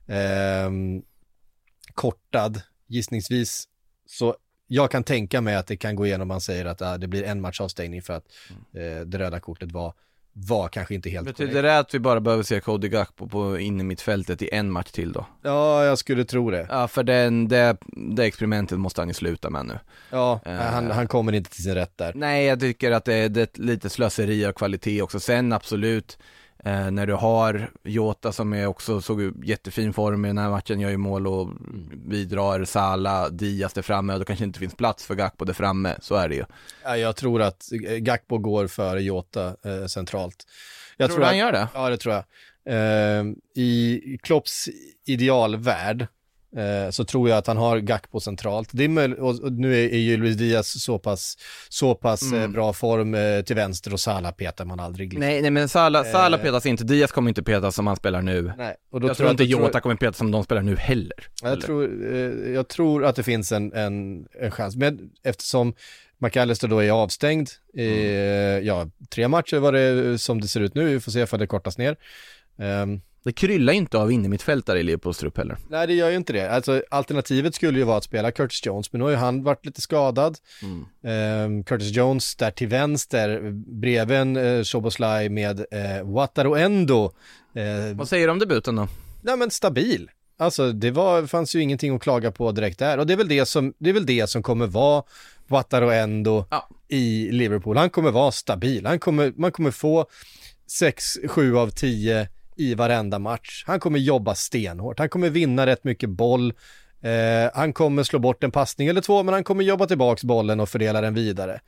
Kortad, gissningsvis. Så jag kan tänka mig att det kan gå igenom, man säger att det blir en match avstängning för att det röda kortet var var kanske inte helt Betyder korrekt. det att vi bara behöver se Cody Gakpo på in i mittfältet i en match till då? Ja, jag skulle tro det. Ja, för det experimentet måste han ju sluta med nu. Ja, han kommer inte till sin rätt där. Nej, jag tycker att det är lite slöseri av kvalitet också. Sen absolut, när du har Jota som är också såg jättefin form i den här matchen, gör ju mål och bidrar, Salah, Diaz där framme, och då kanske inte finns plats för Gakpo där framme, så är det ju. Ja, jag tror att Gakpo går före Jota centralt. Tror du han gör det? Ja, det tror jag. I Klopps idealvärld så tror jag att han har Gakpo centralt. Det är och nu är ju Luis Diaz så pass bra form till vänster, och Salah petar man aldrig. Liksom. Nej, men Salah petas inte. Diaz kommer inte petas som han spelar nu. Nej. Och då jag tror inte Jota kommer petas som de spelar nu heller. Jag tror att det finns en chans. Men eftersom McAllister då är avstängd, 3 matcher var det som det ser ut nu. Vi får se ifall det kortas ner. Det kryllar inte av in i mittfältare i Liverpools trupp heller. Nej, det gör ju inte det. Alltså, alternativet skulle ju vara att spela Curtis Jones, men nu har ju han varit lite skadad. Curtis Jones där till vänster, bredvid Szoboszlai med Wataru Endo. Vad säger du om debuten då? Nej, men stabil. Alltså, fanns ju ingenting att klaga på direkt där. Och det är väl det som kommer vara Wataru Endo i Liverpool. Han kommer vara stabil. Man kommer få 6-7 av 10 i varenda match. Han kommer jobba stenhårt. Han kommer vinna rätt mycket boll. Han kommer slå bort en passning eller 2, men han kommer jobba tillbaks bollen och fördela den vidare.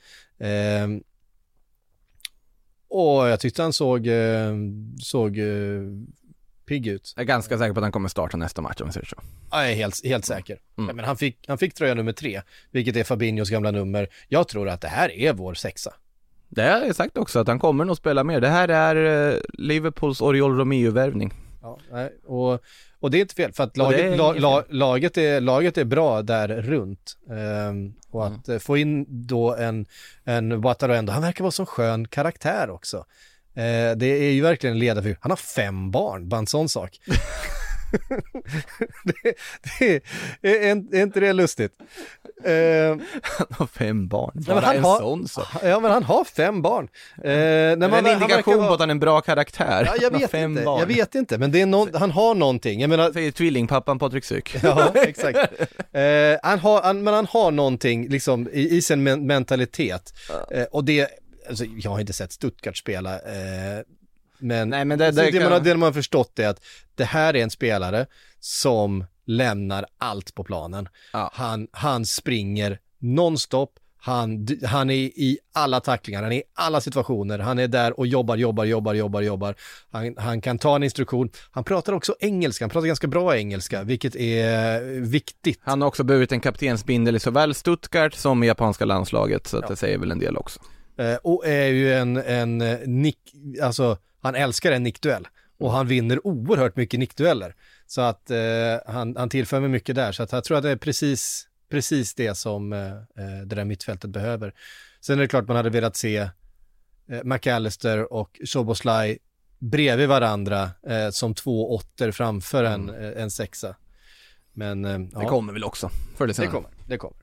Och jag tyckte han såg pigg ut. Jag är ganska säker på att han kommer starta nästa match om vi säger så. Jag är helt säker. Men han fick tröja nummer 3, vilket är Fabinhos gamla nummer. Jag tror att det här är vår 6. Det har jag sagt också, att han kommer nog spela mer. Det här är Liverpools Oriol Romeo-värvning. Ja, och det är inte fel, för att laget är bra där runt. Och att få in då en Wataru Endo, han verkar vara så skön karaktär också. Det är ju verkligen en ledarfigur. Han har 5 barn, bara en sån sak. är inte det lustigt? Han har 5 barn. Sån sak. Ja, men han har 5 barn. En indikation på att han är en bra karaktär. Ja, jag vet inte, men det är han har någonting. Jag menar, säger tvillingpappan Patrik Syk. Ja, exakt. Han har någonting liksom i sin mentalitet. Och det, alltså, jag har inte sett Stuttgart spela, men det man har förstått är att det här är en spelare som lämnar allt på planen. Han springer nonstop, han är i alla tacklingar, han är i alla situationer, han är där och jobbar. Han kan ta en instruktion. Han pratar också engelska, han pratar ganska bra engelska, vilket är viktigt. Han har också burit en kaptensbindel i såväl Stuttgart som i japanska landslaget, så att det säger väl en del också. Och är ju en nick, alltså han älskar en nickduell och han vinner oerhört mycket nickdueller, så att han tillför mig mycket där, så att jag tror att det är precis det som det där mittfältet behöver. Sen är det klart man hade velat se McAllister och Szoboszlai bredvid varandra som 2 åttor framför en 6. Men det kommer väl också för det kommer.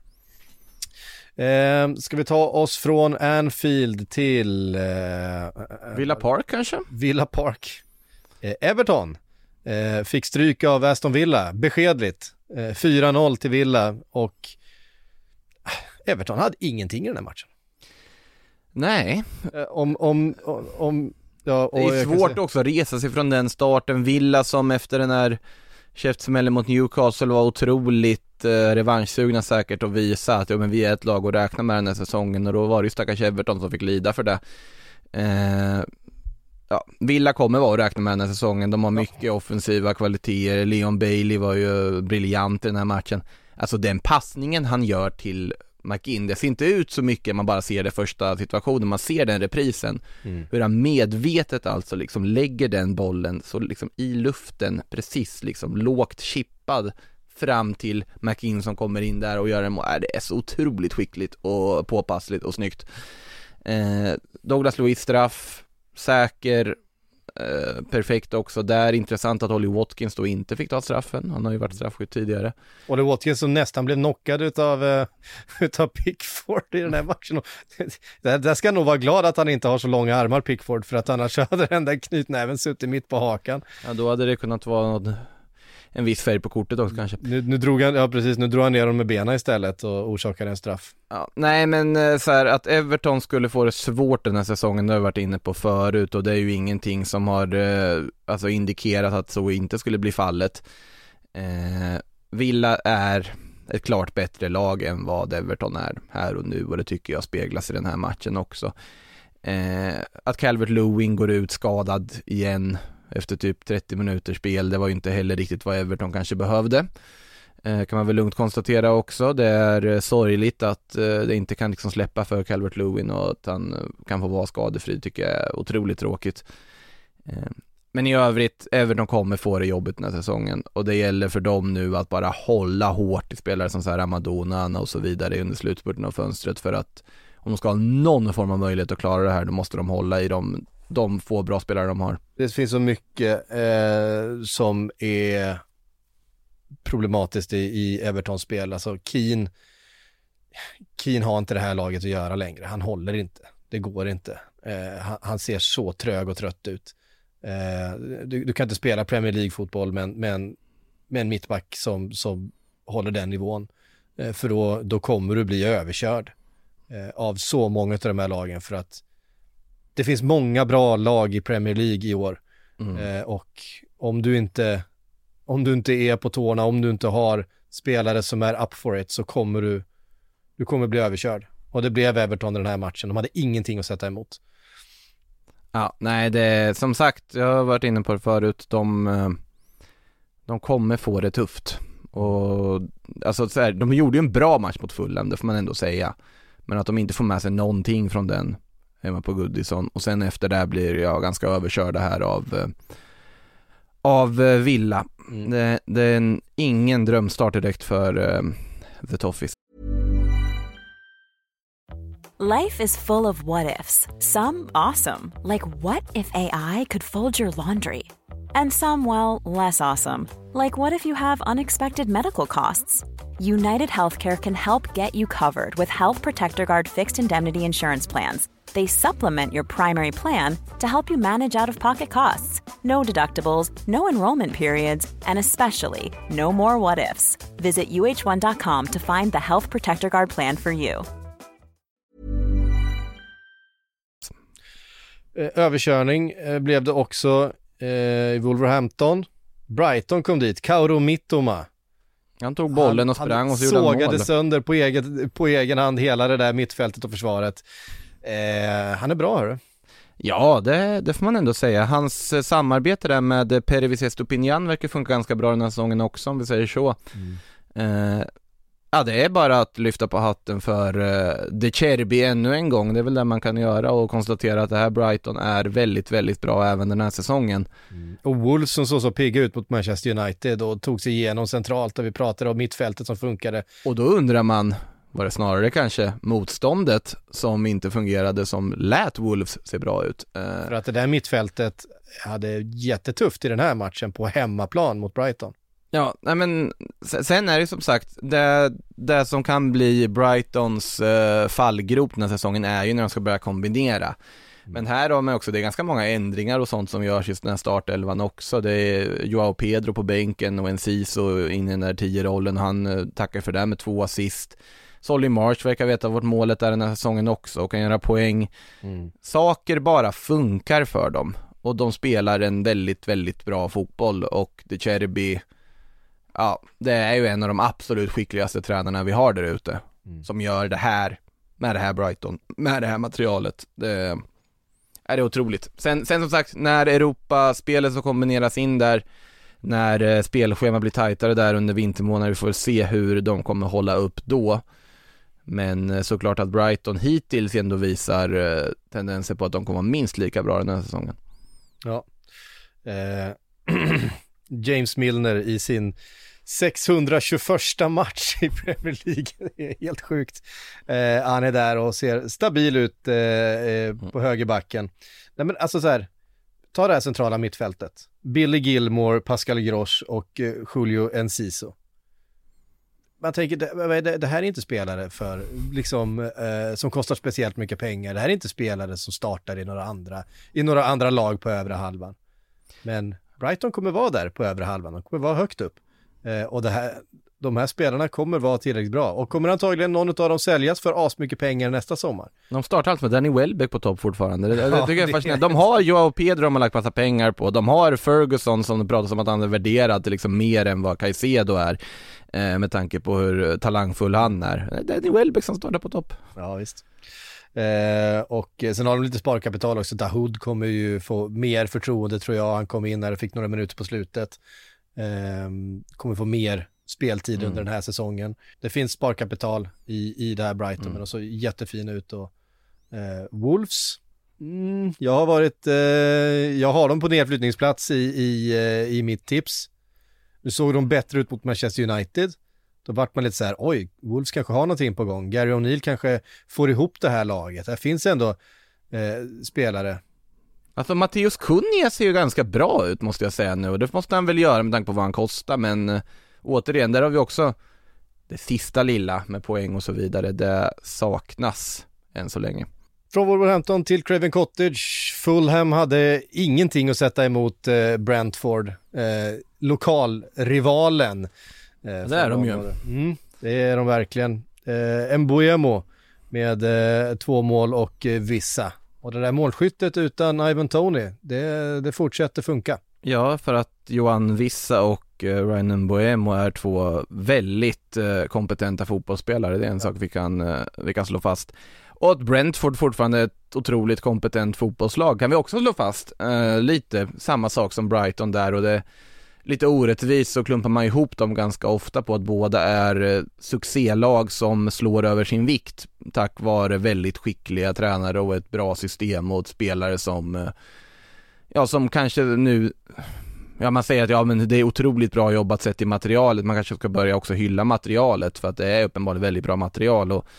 Ska vi ta oss från Anfield till Villa Park kanske? Villa Park. Everton fick stryk av Aston Villa, beskedligt. 4-0 till Villa, och Everton hade ingenting i den här matchen. Nej. Det är svårt också att resa sig från den starten. Villa som efter den här käftsmällen mot Newcastle var otroligt revanschsugna säkert, och visa att men vi är ett lag att räkna med den här säsongen, och då var det ju stackars Everton som fick lida för det. Villa kommer vara att räkna med den här säsongen. De har mycket offensiva kvaliteter. Leon Bailey var ju briljant i den här matchen. Alltså den passningen han gör till McGinn, det ser inte ut så mycket, man bara ser det första situationen, man ser den reprisen, hur han medvetet alltså liksom lägger den bollen så liksom i luften, precis liksom lågt chippad fram till McGinn som kommer in där och gör en mål. Det är så otroligt skickligt och påpassligt och snyggt. Douglas Luiz straff, säker, perfekt också där. Intressant att Ollie Watkins då inte fick ta straffen. Han har ju varit straffskytt tidigare. Ollie Watkins som nästan blev knockad utav Pickford i den här matchen. Och där ska nog vara glad att han inte har så långa armar, Pickford, för att annars hade den där knytnäven suttit mitt på hakan. Ja, då hade det kunnat vara en viss färg på kortet också kanske. Nu drog han ner dem med benen istället och orsakade en straff. Ja, nej, men så här, att Everton skulle få det svårt den här säsongen, det har jag varit inne på förut, och det är ju ingenting som har alltså indikerat att så inte skulle bli fallet. Villa är ett klart bättre lag än vad Everton är här och nu, och det tycker jag speglas i den här matchen också. Att Calvert-Lewin går ut skadad igen efter typ 30 minuters spel, det var ju inte heller riktigt vad Everton kanske behövde. Kan man väl lugnt konstatera också. Det är sorgligt att det inte kan liksom släppa för Calvert-Lewin och att han kan få vara skadefri, tycker jag är otroligt tråkigt. Men i övrigt, Everton kommer få det jobbigt den här säsongen, och det gäller för dem nu att bara hålla hårt i spelare som så här Amadou och så vidare under slutspurten av fönstret, för att om de ska ha någon form av möjlighet att klara det här, då måste de hålla i de få bra spelare de har. Det finns så mycket som är problematiskt i Evertons spel. Alltså Keane har inte det här laget att göra längre. Han håller inte. Det går inte. Han ser så trög och trött ut. Du kan inte spela Premier League-fotboll med en mittback som håller den nivån. För då kommer du bli överkörd av så många av de här lagen, för att det finns många bra lag i Premier League i år. Och om du inte är på tårna, om du inte har spelare som är up for it, så kommer du kommer bli överkörd. Och det blev Everton i den här matchen. De hade ingenting att sätta emot. Ja, nej, det som sagt, jag har varit inne på det förut, de kommer få det tufft. Och alltså så här, de gjorde ju en bra match mot Fulham, det får man ändå säga. Men att de inte får med sig någonting från den hemma på Goodison, och sen efter det blir jag ganska överkörda här av Villa. Det är ingen drömstart direkt för The Toffees. Life is full of what-ifs. Some awesome, like what if AI could fold your laundry? And some, well, less awesome, like what if you have unexpected medical costs? United Healthcare can help get you covered with Health Protector Guard fixed indemnity insurance plans. They supplement your primary plan to help you manage out-of-pocket costs. No deductibles, no enrollment periods, and especially no more what-ifs. Visit uh1.com to find the Health Protector Guard plan for you. Överkörning blev det också i Wolverhampton. Brighton kom dit, Kaoru Mitoma. Han tog bollen och sprang och så gjorde han mål. Han sågade sönder på egen hand hela det där mittfältet och försvaret. Han är bra, hörru. Ja, det får man ändå säga. Hans samarbete där med Pervis Estupinian verkar funka ganska bra den här säsongen också, om vi säger så. Ja, det är bara att lyfta på hatten för De Cherby ännu en gång. Det är väl det man kan göra, och konstatera att det här Brighton är väldigt, väldigt bra även den här säsongen. Och Wolves som såg så pigga ut mot Manchester United och tog sig igenom centralt, där vi pratade om mittfältet som funkade. Och då undrar man, var det snarare kanske motståndet som inte fungerade som lät Wolves se bra ut? För att det där mittfältet hade jättetufft i den här matchen på hemmaplan mot Brighton. Ja, nej, men sen är det som sagt det som kan bli Brightons fallgrop den här säsongen är ju när de ska börja kombinera. Men här har man också, det är ganska många ändringar och sånt som görs i den här startelvan också. Det är Joao Pedro på bänken och Enciso in i den där 10-rollen. Han tackar för det med 2 assist. Solly March verkar veta vart målet är den här säsongen också och kan göra poäng. Saker bara funkar för dem. Och de spelar en väldigt, väldigt bra fotboll. Och De Cherby, ja, det är ju en av de absolut skickligaste tränarna vi har där ute. Som gör det här med det här Brighton, med det här materialet. Det är otroligt. Sen som sagt, när Europaspelet så kombineras in där, när spelschema blir tajtare där under vintermånader, vi får se hur de kommer hålla upp då. Men såklart att Brighton hittills ändå visar tendenser på att de kommer minst lika bra den här säsongen. Ja. James Milner i sin 621 match i Premier League. Det är helt sjukt. Han är där och ser stabil ut på högerbacken. Nej, men alltså så här, Ta det här centrala mittfältet. Billy Gilmore, Pascal Grosch och Julio Enciso. Man tänker, det här är inte spelare för liksom, som kostar speciellt mycket pengar. Det här är inte spelare som startar i några andra lag på övre halvan. Men Brighton kommer vara där på övre halvan. De kommer vara högt upp. Och de här spelarna kommer vara tillräckligt bra. Och kommer antagligen någon av dem säljas för asmycket pengar nästa sommar. De startar alltså med Danny Welbeck på topp fortfarande. Det tycker jag är fascinerande. De har Joao Pedro de har lagt massa pengar på. De har Ferguson som det pratas om att han är värderad till liksom mer än vad Caicedo är. Med tanke på hur talangfull han är. Det är Danny Welbeck som startar på topp. Ja, visst. Och sen har de lite sparkapital också. Dahoud kommer ju få mer förtroende tror jag. Han kom in när och fick några minuter på slutet. Kommer få mer speltid under den här säsongen. Det finns sparkapital i det här Brighton, men de såg jättefin ut. Och Wolves, jag har dem på nedflyttningsplats i mitt tips. Nu såg de bättre ut mot Manchester United. Då vart man lite så här, oj, Wolves kanske har någonting på gång. Gary O'Neill kanske får ihop det här laget. Här finns ändå spelare. Alltså Matteus Cunha ser ju ganska bra ut måste jag säga nu. Och det måste han väl göra med tanke på vad han kostar. Men återigen, där har vi också det sista lilla med poäng och så vidare. Det saknas än så länge. Från Wolverhampton till Craven Cottage. Fulham hade ingenting att sätta emot Brentford. Lokalrivalen. Det är de ju. Det är de verkligen. Mbuemo med 2 mål och vissa. Och det där målskyttet utan Ivan Toney, det fortsätter funka. Ja, för att Johan Wissa och Ryan Mbuemo är 2 väldigt kompetenta fotbollsspelare. Det är en sak vi kan slå fast. Och att Brentford fortfarande är ett otroligt kompetent fotbollslag kan vi också slå fast. Lite samma sak som Brighton där, och det är lite orättvist så klumpar man ihop dem ganska ofta på att båda är succélag som slår över sin vikt tack vare väldigt skickliga tränare och ett bra system och ett spelare som kanske nu man säger att men det är otroligt bra jobbat sett i materialet. Man kanske ska börja också hylla materialet för att det är uppenbarligen väldigt bra material och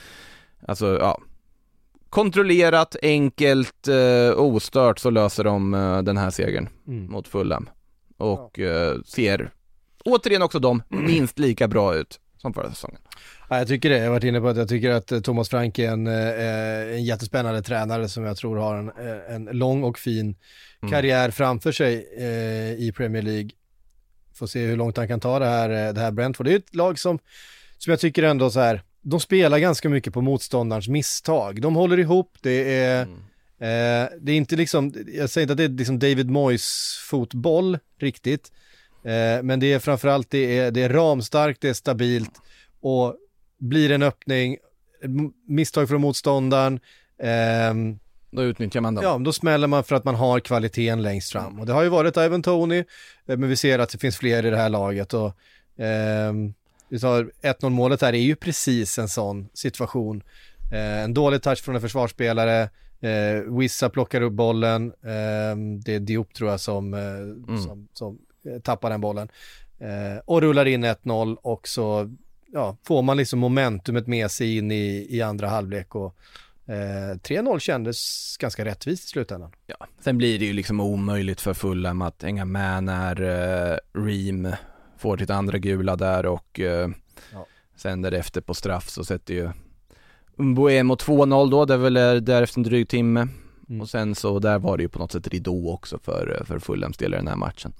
kontrollerat, enkelt, ostört så löser de den här segern mot Fulham. Och ser återigen också de minst lika bra ut som förra säsongen. Ja, jag tycker det. Jag har varit inne på att jag tycker att Thomas Frank är en jättespännande tränare som jag tror har en lång och fin karriär framför sig i Premier League. Får se hur långt han kan ta det här Brentford. Det är ett lag som jag tycker ändå så här, de spelar ganska mycket på motståndarens misstag. De håller ihop, det är inte liksom, jag säger inte att det är liksom David Moyes fotboll riktigt, men det är framförallt det är ramstarkt, det är stabilt och blir en öppning, misstag från motståndaren, då utnyttjar man dem. Ja, då smäller man för att man har kvaliteten längst fram. Och det har ju varit Ivan Toney, men vi ser att det finns fler i det här laget och vi tar 1-0 målet här är ju precis en sån situation. En dålig touch från en försvarsspelare, Wissa plockar upp bollen, det är Diop tror jag som tappar den bollen och rullar in 1-0 och så får man liksom momentumet med sig in i andra halvlek och 3-0 kändes ganska rättvist i slutändan. Ja, sen blir det ju liksom omöjligt för Fulham att hänga med när Ream får sitt andra gula där och sen därefter på straff så sätter ju Mbuemo 2-0 då, det är väl därefter en dryg timme. Och sen så där var det ju på något sätt ridå också för Fulhams del i den här matchen.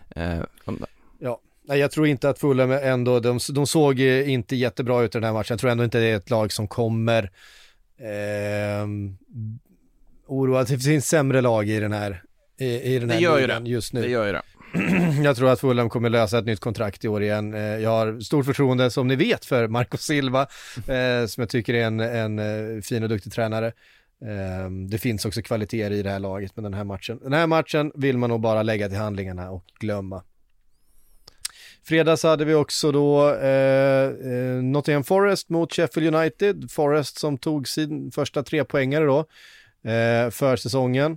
Nej, jag tror inte att Fulham ändå, de såg inte jättebra ut i den här matchen. Jag tror ändå inte det är ett lag som kommer oroa. Det finns sämre lag i den här ligan just nu. Det gör ju det. Jag tror att Fulham kommer lösa ett nytt kontrakt i år igen. Jag har stort förtroende som ni vet för Marco Silva som jag tycker är en fin och duktig tränare. Det finns också kvaliteter i det här laget med den här matchen. Den här matchen vill man nog bara lägga till handlingarna och glömma. Fredags hade vi också då Nottingham Forest mot Sheffield United. Forest som tog sin första 3-poängare då för säsongen.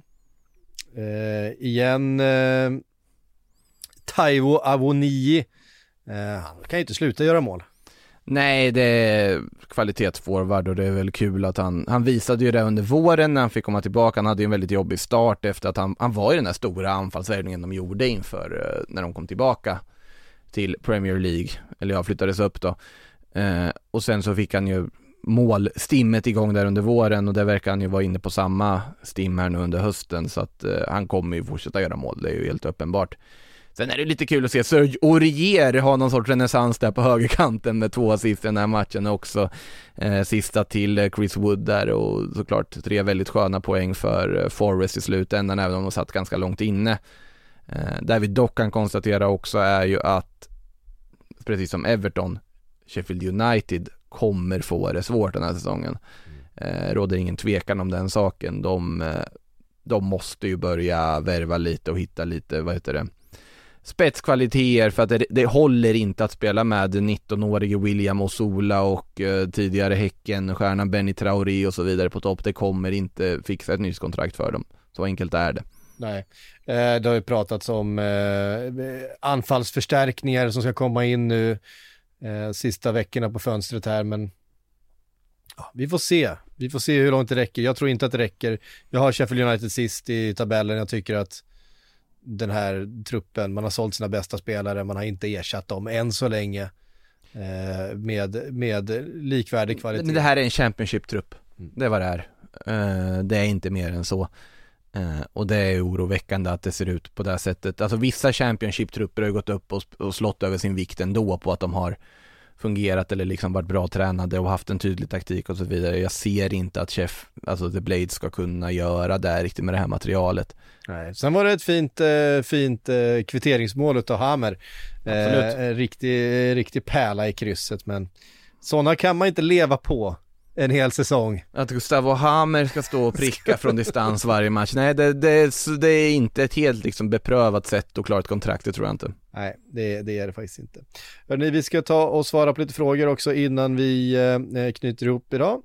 Igen Taiwo Awoniyi. Han kan ju inte sluta göra mål. Nej, det är kvalitetsforward och det är väl kul att han visade ju det under våren när han fick komma tillbaka. Han hade ju en väldigt jobbig start efter att han var i den där stora anfallsvärvningen de gjorde inför när de kom tillbaka till Premier League, eller flyttades upp då. Och sen så fick han ju målstimmet igång där under våren och där verkar han ju vara inne på samma stim här nu under hösten, så att han kommer ju fortsätta göra mål, det är ju helt uppenbart. Sen är det lite kul att se Serge Aurier ha någon sorts renässans där på högerkanten med 2 assist i den här matchen också. Sista till Chris Wood där och såklart 3 väldigt sköna poäng för Forest i slutändan, även om de satt ganska långt inne. Där vi dock kan konstatera också är ju att precis som Everton, Sheffield United kommer få det svårt den här säsongen. Råder ingen tvekan om den saken. De måste ju börja värva lite och hitta lite, spetskvaliteter, för att det håller inte att spela med 19-årige William Osula och tidigare Häcken, stjärnan Benny Traoré och så vidare på topp. Det kommer inte fixa ett nytt kontrakt för dem. Så enkelt är det. Nej, det har ju pratats om anfallsförstärkningar som ska komma in nu sista veckorna på fönstret här, men vi får se hur långt det räcker. Jag tror inte att det räcker. Jag har Sheffield United sist i tabellen. Jag tycker att den här truppen, man har sålt sina bästa spelare, man har inte ersatt dem än så länge med likvärdig kvalitet. Men det här är en Championship-trupp. Det var det här. Det är inte mer än så. Och det är oroväckande att det ser ut på det här sättet. Alltså vissa Championship-trupper har gått upp och slått över sin vikt ändå på att de har fungerat eller liksom varit bra tränade och haft en tydlig taktik och så vidare. Jag ser inte att The Blades ska kunna göra det riktigt med det här materialet. Nej. Sen var det ett fint kvitteringsmål utav Hammer. Riktig pärla i krysset, men sådana kan man inte leva på en hel säsong. Att Gustavo Hammer ska stå och pricka från distans varje match. Nej, det är inte ett helt liksom beprövat sätt att klara ett kontrakt, det tror jag inte. Nej, det är det faktiskt inte. Hörrni, vi ska ta och svara på lite frågor också innan vi knyter ihop idag.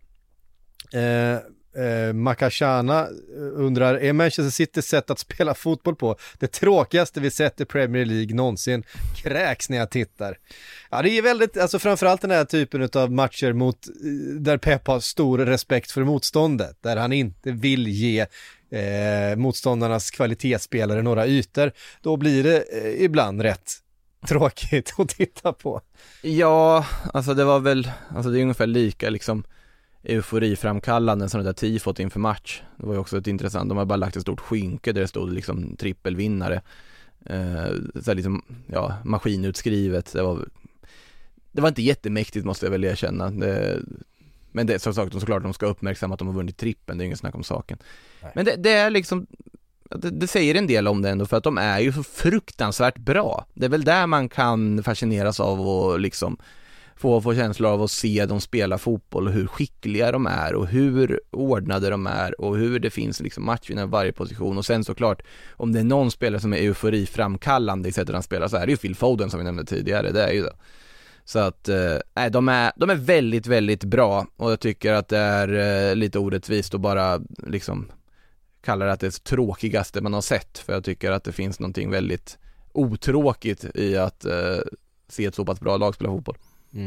Makashana undrar, är Manchester Citys sätt att spela fotboll på det tråkigaste vi sett i Premier League någonsin? Kräks när jag tittar. Ja, det är väldigt, alltså framförallt den här typen av matcher där Pep har stor respekt för motståndet, där han inte vill ge motståndarnas kvalitetsspelare några ytor. Då blir det ibland rätt tråkigt att titta på. Ja, alltså det var väl, alltså det är ungefär lika liksom euforiframkallande som det där tifot inför match. Det var ju också ett intressant, de har bara lagt ett stort skynke där det stod liksom trippelvinnare, så liksom, ja, maskinutskrivet. Det var inte jättemäktigt, måste jag väl erkänna. Men det är såklart de ska uppmärksamma att de har vunnit trippen, det är ingen snack om saken. Nej. Men det är liksom, det säger en del om det ändå, för att de är ju så fruktansvärt bra. Det är väl där man kan fascineras av och liksom få känsla av att se dem spela fotboll och hur skickliga de är och hur ordnade de är och hur det finns liksom matchvinnare i varje position. Och sen såklart, om det är någon spelare som är euforiframkallande i sättet han spelar, så är det ju Phil Foden som vi nämnde tidigare, det är ju det. Så att de är väldigt, väldigt bra, och jag tycker att det är lite orättvist att bara liksom kalla det att det är det tråkigaste man har sett, för jag tycker att det finns någonting väldigt otråkigt i att se ett så pass bra lag spela fotboll.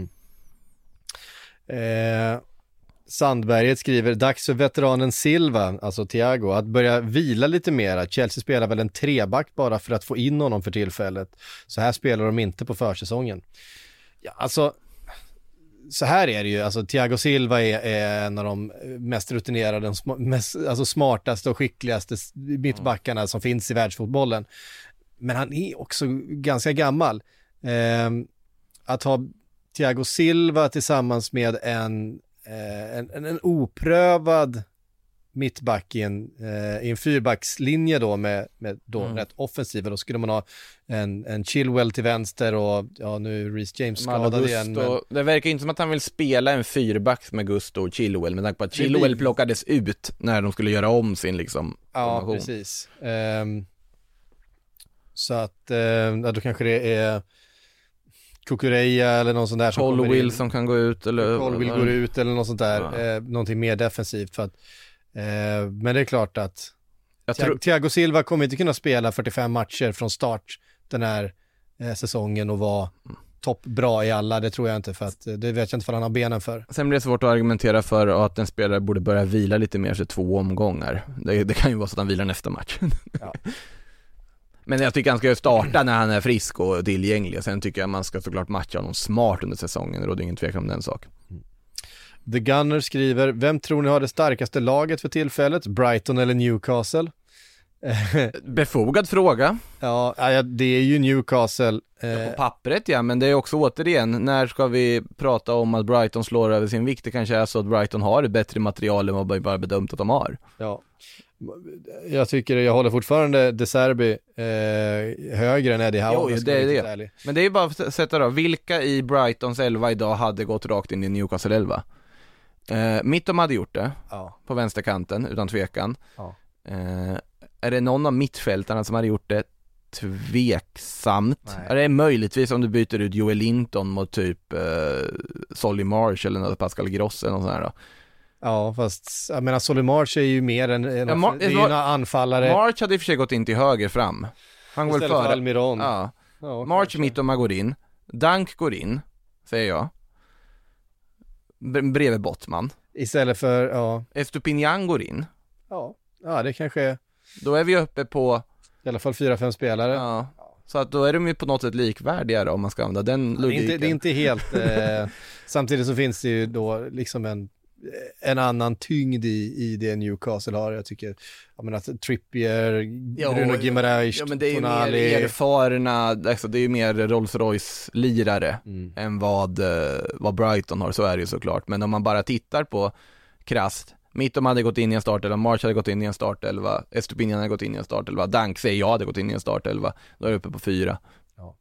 Sandberget skriver, dags för veteranen Silva, alltså Thiago, att börja vila lite mera. Chelsea spelar väl en 3-back bara för att få in honom för tillfället. Så här spelar de inte på försäsongen. Ja, alltså så här är det ju, alltså Thiago Silva är en av de mest rutinerade, alltså smartaste och skickligaste mittbackarna som finns i världsfotbollen. Men han är också ganska gammal. Att ha Thiago Silva tillsammans med en oprövad mittback i en fyrbackslinje då med rätt offensiva, då skulle man ha en Chilwell till vänster och ja, nu är Reece James skadad igen. Men det verkar inte som att han vill spela en fyrbacks med Gusto och Chilwell, men tack på att Chilwell plockades ut när de skulle göra om sin liksom formation. Ja, precis. Så att då kanske det är Kukureya eller någon sån där som Colwill som kan gå ut, eller Colwill går ut eller något sånt där, någonting mer defensivt, för att men det är klart att Thiago Silva kommer inte kunna spela 45 matcher från start den här säsongen och vara toppbra i alla, det tror jag inte, för att det vet jag inte för han har benen för. Sen blir det svårt att argumentera för att en spelare borde börja vila lite mer efter 2 omgångar. Det kan ju vara så att han vilar nästa match. Ja. Men jag tycker han ska starta när han är frisk och tillgänglig. Sen tycker jag man ska såklart matcha honom smart under säsongen, och det är ingen tvekan om den saken. The Gunner skriver, vem tror ni har det starkaste laget för tillfället? Brighton eller Newcastle? Befogad fråga. Ja, det är ju Newcastle. På pappret, ja, men det är också återigen, när ska vi prata om att Brighton slår över sin vikt? Det kanske är så att Brighton har ett bättre material än vad vi bara bedömt att de har. Ja, jag håller fortfarande De Zerbi högre än Eddie Howe. Jo, det är det. Men det är ju bara att sätta då, vilka i Brightons 11 idag hade gått rakt in i Newcastle 11? Mittom hade gjort det, på vänsterkanten, utan tvekan. Ja. Är det någon av mittfältarna som hade gjort det? Tveksamt. Nej. Är det möjligtvis om du byter ut Joel Linton mot typ Solly March eller något, Pascal Gross eller något sånt här då? Ja, fast jag menar Solly March är ju mer än det är ju en anfallare. March hade i och för sig gått in till höger fram. Han går för Almiron. Ja. March mittom går in. Dunk går in, säger jag. Bredvid Bottman. Istället för, Estupinian går in. Ja, det kanske är. Då är vi uppe på i alla fall 4-5 spelare. Ja. Så att då är de ju på något sätt likvärdiga då, om man ska använda den logiken. Det är inte helt samtidigt så finns det ju då liksom en annan tyngd i det Newcastle har. Jag tycker att Trippier, Bruno Guimaraes, men det är ju mer erfarna, alltså det är ju mer Rolls-Royce-lirare än vad Brighton har, så är det ju såklart. Men om man bara tittar på krasst, Mittom hade gått in i en startelva, March hade gått in i en startelva, Estupinian hade gått in i en startelva, Dank säger jag hade gått in i en startelva, då är det uppe på 4. Ja.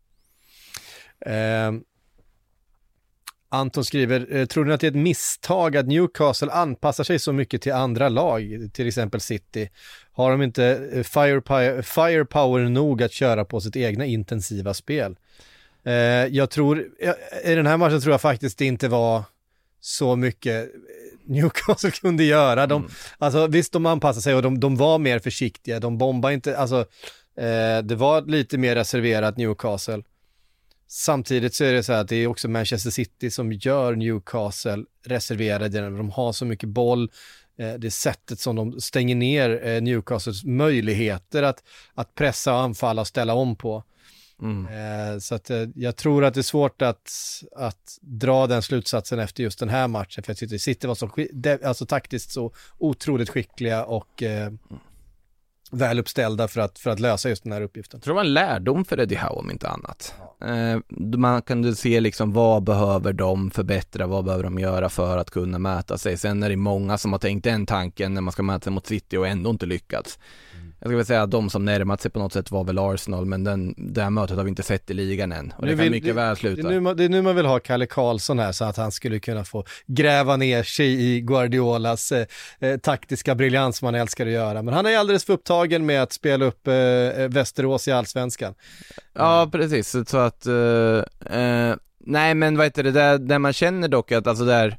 Anton skriver, tror ni att det är ett misstag att Newcastle anpassar sig så mycket till andra lag, till exempel City? Har de inte firepower nog att köra på sitt egna intensiva spel? Jag tror, i den här matchen tror jag faktiskt det inte var så mycket Newcastle kunde göra. Alltså visst, de anpassade sig och de var mer försiktiga, de bombade inte, alltså det var lite mer reserverat Newcastle. Samtidigt så är det så här att det är också Manchester City som gör Newcastle reserverade, de har så mycket boll, det sättet som de stänger ner Newcastles möjligheter att pressa och anfalla och ställa om på. Så att jag tror att det är svårt att dra den slutsatsen efter just den här matchen, för att City var så taktiskt så otroligt skickliga och väl uppställda för att lösa just den här uppgiften. Jag tror det var en lärdom för Eddie Howe om inte annat. Man kan se liksom vad behöver de förbättra, vad behöver de göra för att kunna mäta sig. Sen är det många som har tänkt den tanken när man ska mäta sig mot City och ändå inte lyckats. Jag skulle säga att de som närmat sig på något sätt var väl Arsenal, men det här mötet har vi inte sett i ligan än. Och det kan mycket väl sluta. Det är nu man vill ha Kalle Karlsson här, så att han skulle kunna få gräva ner sig i Guardiolas taktiska briljans som han älskar att göra. Men han är alldeles för upptagen med att spela upp Västerås i Allsvenskan. Ja, precis. Så att nej, men vad heter det där man känner dock att alltså där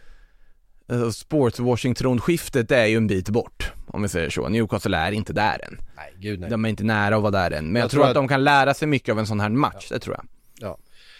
sportswashing-tronskiftet är ju en bit bort, om vi säger så. Newcastle är inte där än. Nej, gud nej. De är inte nära att vara där än. Men jag tror att de kan lära sig mycket av en sån här match, det tror jag. Ja.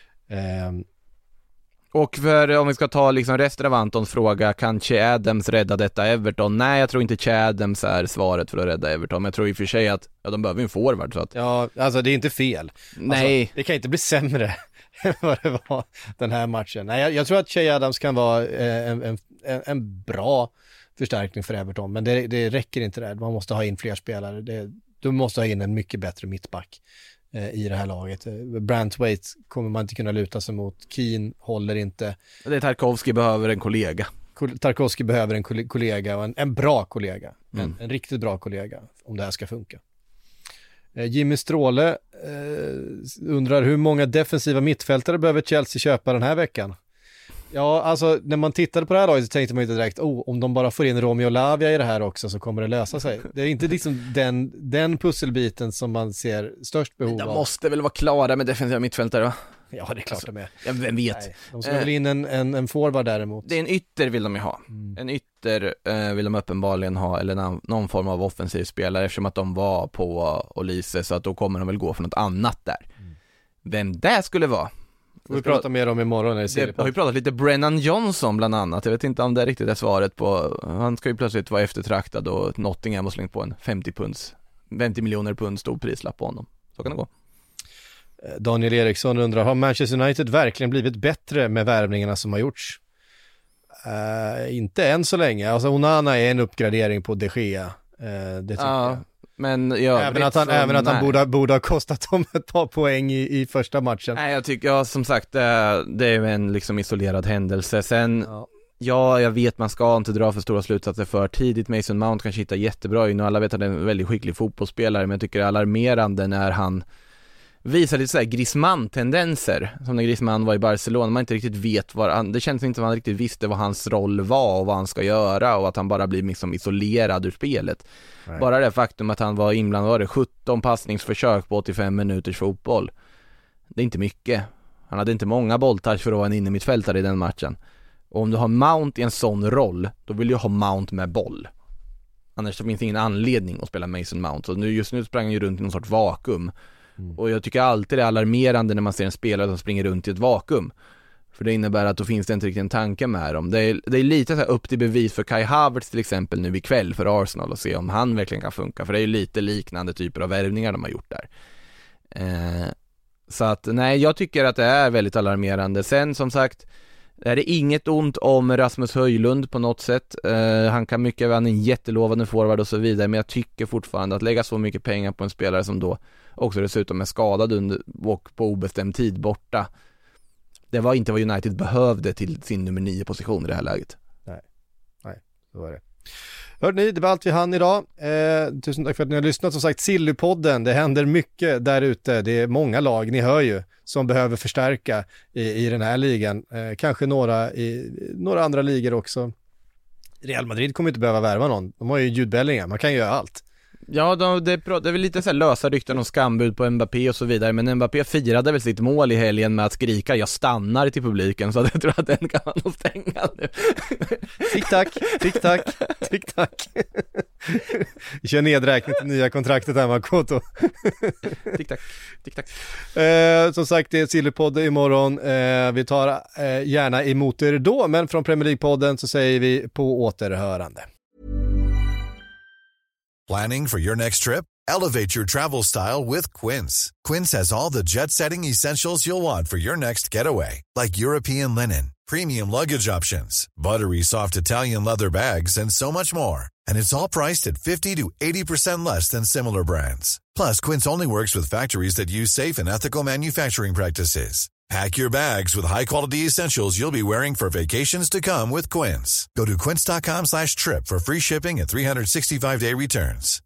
Och för, om vi ska ta liksom resten av Antons fråga, kan Che Adams rädda detta Everton? Nej, jag tror inte Che Adams är svaret för att rädda Everton. Men jag tror i och för sig att de behöver en forward. Så att... Ja, alltså det är inte fel. Nej. Alltså, det kan inte bli sämre än vad det var den här matchen. Nej, jag tror att Che Adams kan vara en bra förstärkning för Everton. Men det räcker inte där. Man måste ha in fler spelare. Du måste ha in en mycket bättre mittback i det här laget. Brantwaite kommer man inte kunna luta sig mot. Keane håller inte. Det är Tarkowski behöver en kollega. Tarkowski behöver en kollega och en bra kollega. En riktigt bra kollega om det här ska funka. Jimmy Stråle undrar hur många defensiva mittfältare behöver Chelsea köpa den här veckan? Ja, alltså när man tittade på det här laget så tänkte man inte direkt, om de bara får in Romeo Lavia i det här också så kommer det lösa sig. Det är inte liksom den pusselbiten som man ser störst behov av. De måste väl vara klara med defensiva mittfältare, va? Ja, det är klart alltså, de är. Ja, vem vet? Nej, de ska väl in en forward däremot. Det är en ytter vill de ju ha. En ytter vill de uppenbarligen ha, eller någon form av offensiv spelare, eftersom att de var på Olise, så att då kommer de väl gå för något annat där. Vem det skulle vara Vi pratar mer om imorgon. Det har ju pratat lite Brennan Johnson bland annat. Jag vet inte om det är riktigt det svaret på. Han ska ju plötsligt vara eftertraktad och Nottingham har slängt på en 50 miljoner pund stor prislapp på honom. Så kan det gå. Daniel Eriksson undrar, har Manchester United verkligen blivit bättre med värvningarna som har gjorts? Inte än så länge. Alltså Onana är en uppgradering på De Gea. Det tycker jag. Men även att han borde ha kostat dem ett par poäng i första matchen. Nej, jag tycker som sagt det är en liksom isolerad händelse. Sen jag vet man ska inte dra för stora slutsatser för tidigt. Mason Mount kanske hittar jättebra in och alla vet att han är en väldigt skicklig fotbollsspelare, men jag tycker det är alarmerande när han visar lite så här Griezmann-tendenser, som när Griezmann var i Barcelona. Man inte riktigt vet det känns inte som han riktigt visste vad hans roll var och vad han ska göra, och att han bara blir liksom isolerad ur spelet. Nej. Bara det faktum att han var inblandad 17 passningsförsök på 85 minuters fotboll. Det är inte mycket. Han hade inte många bolltouch för att vara en innermittfältare i den matchen. Och om du har Mount i en sån roll, då vill du ha Mount med boll. Annars så finns det ingen anledning att spela Mason Mount. Så just nu sprang han ju runt i någon sorts vakuum. Och jag tycker alltid det är alarmerande när man ser en spelare som springer runt i ett vakuum. För det innebär att då finns det inte riktigt en tanke med dem. Det är lite så här upp till bevis för Kai Havertz till exempel nu ikväll för Arsenal, och se om han verkligen kan funka. För det är ju lite liknande typer av värvningar de har gjort där. Så att nej, jag tycker att det är väldigt alarmerande. Sen som sagt, det är inget ont om Rasmus Höjlund på något sätt. Han kan mycket vara en jättelovande forward och så vidare, men jag tycker fortfarande att lägga så mycket pengar på en spelare som då också dessutom är skadad och på obestämd tid borta. Det var inte vad United behövde till sin nummer 9 position i det här läget. Nej, så var det. Hörde ni, det var allt vi hann idag. Tusen tack för att ni har lyssnat. Som sagt, Sillypodden, det händer mycket där ute. Det är många lag, ni hör ju, som behöver förstärka i den här ligan. Kanske några andra ligor också. Real Madrid kommer inte behöva värva någon. De har ju Jude Bellingham, man kan ju göra allt. Ja, det är väl lite så här lösa rykten om skambud på Mbappé och så vidare, men Mbappé firade väl sitt mål i helgen med att skrika jag stannar till publiken, så jag tror att den kan man nog stänga nu. Tick-tack. Vi kör nedräkning till nya kontraktet här, Makoto. Tick-tack. Som sagt, det är Sillypodd imorgon. Vi tar gärna emot er då, men från Premier League-podden så säger vi på återhörande. Planning for your next trip? Elevate your travel style with Quince. Quince has all the jet-setting essentials you'll want for your next getaway, like European linen, premium luggage options, buttery soft Italian leather bags, and so much more. And it's all priced at 50 to 80% less than similar brands. Plus, Quince only works with factories that use safe and ethical manufacturing practices. Pack your bags with high-quality essentials you'll be wearing for vacations to come with Quince. Go to quince.com/trip for free shipping and 365-day returns.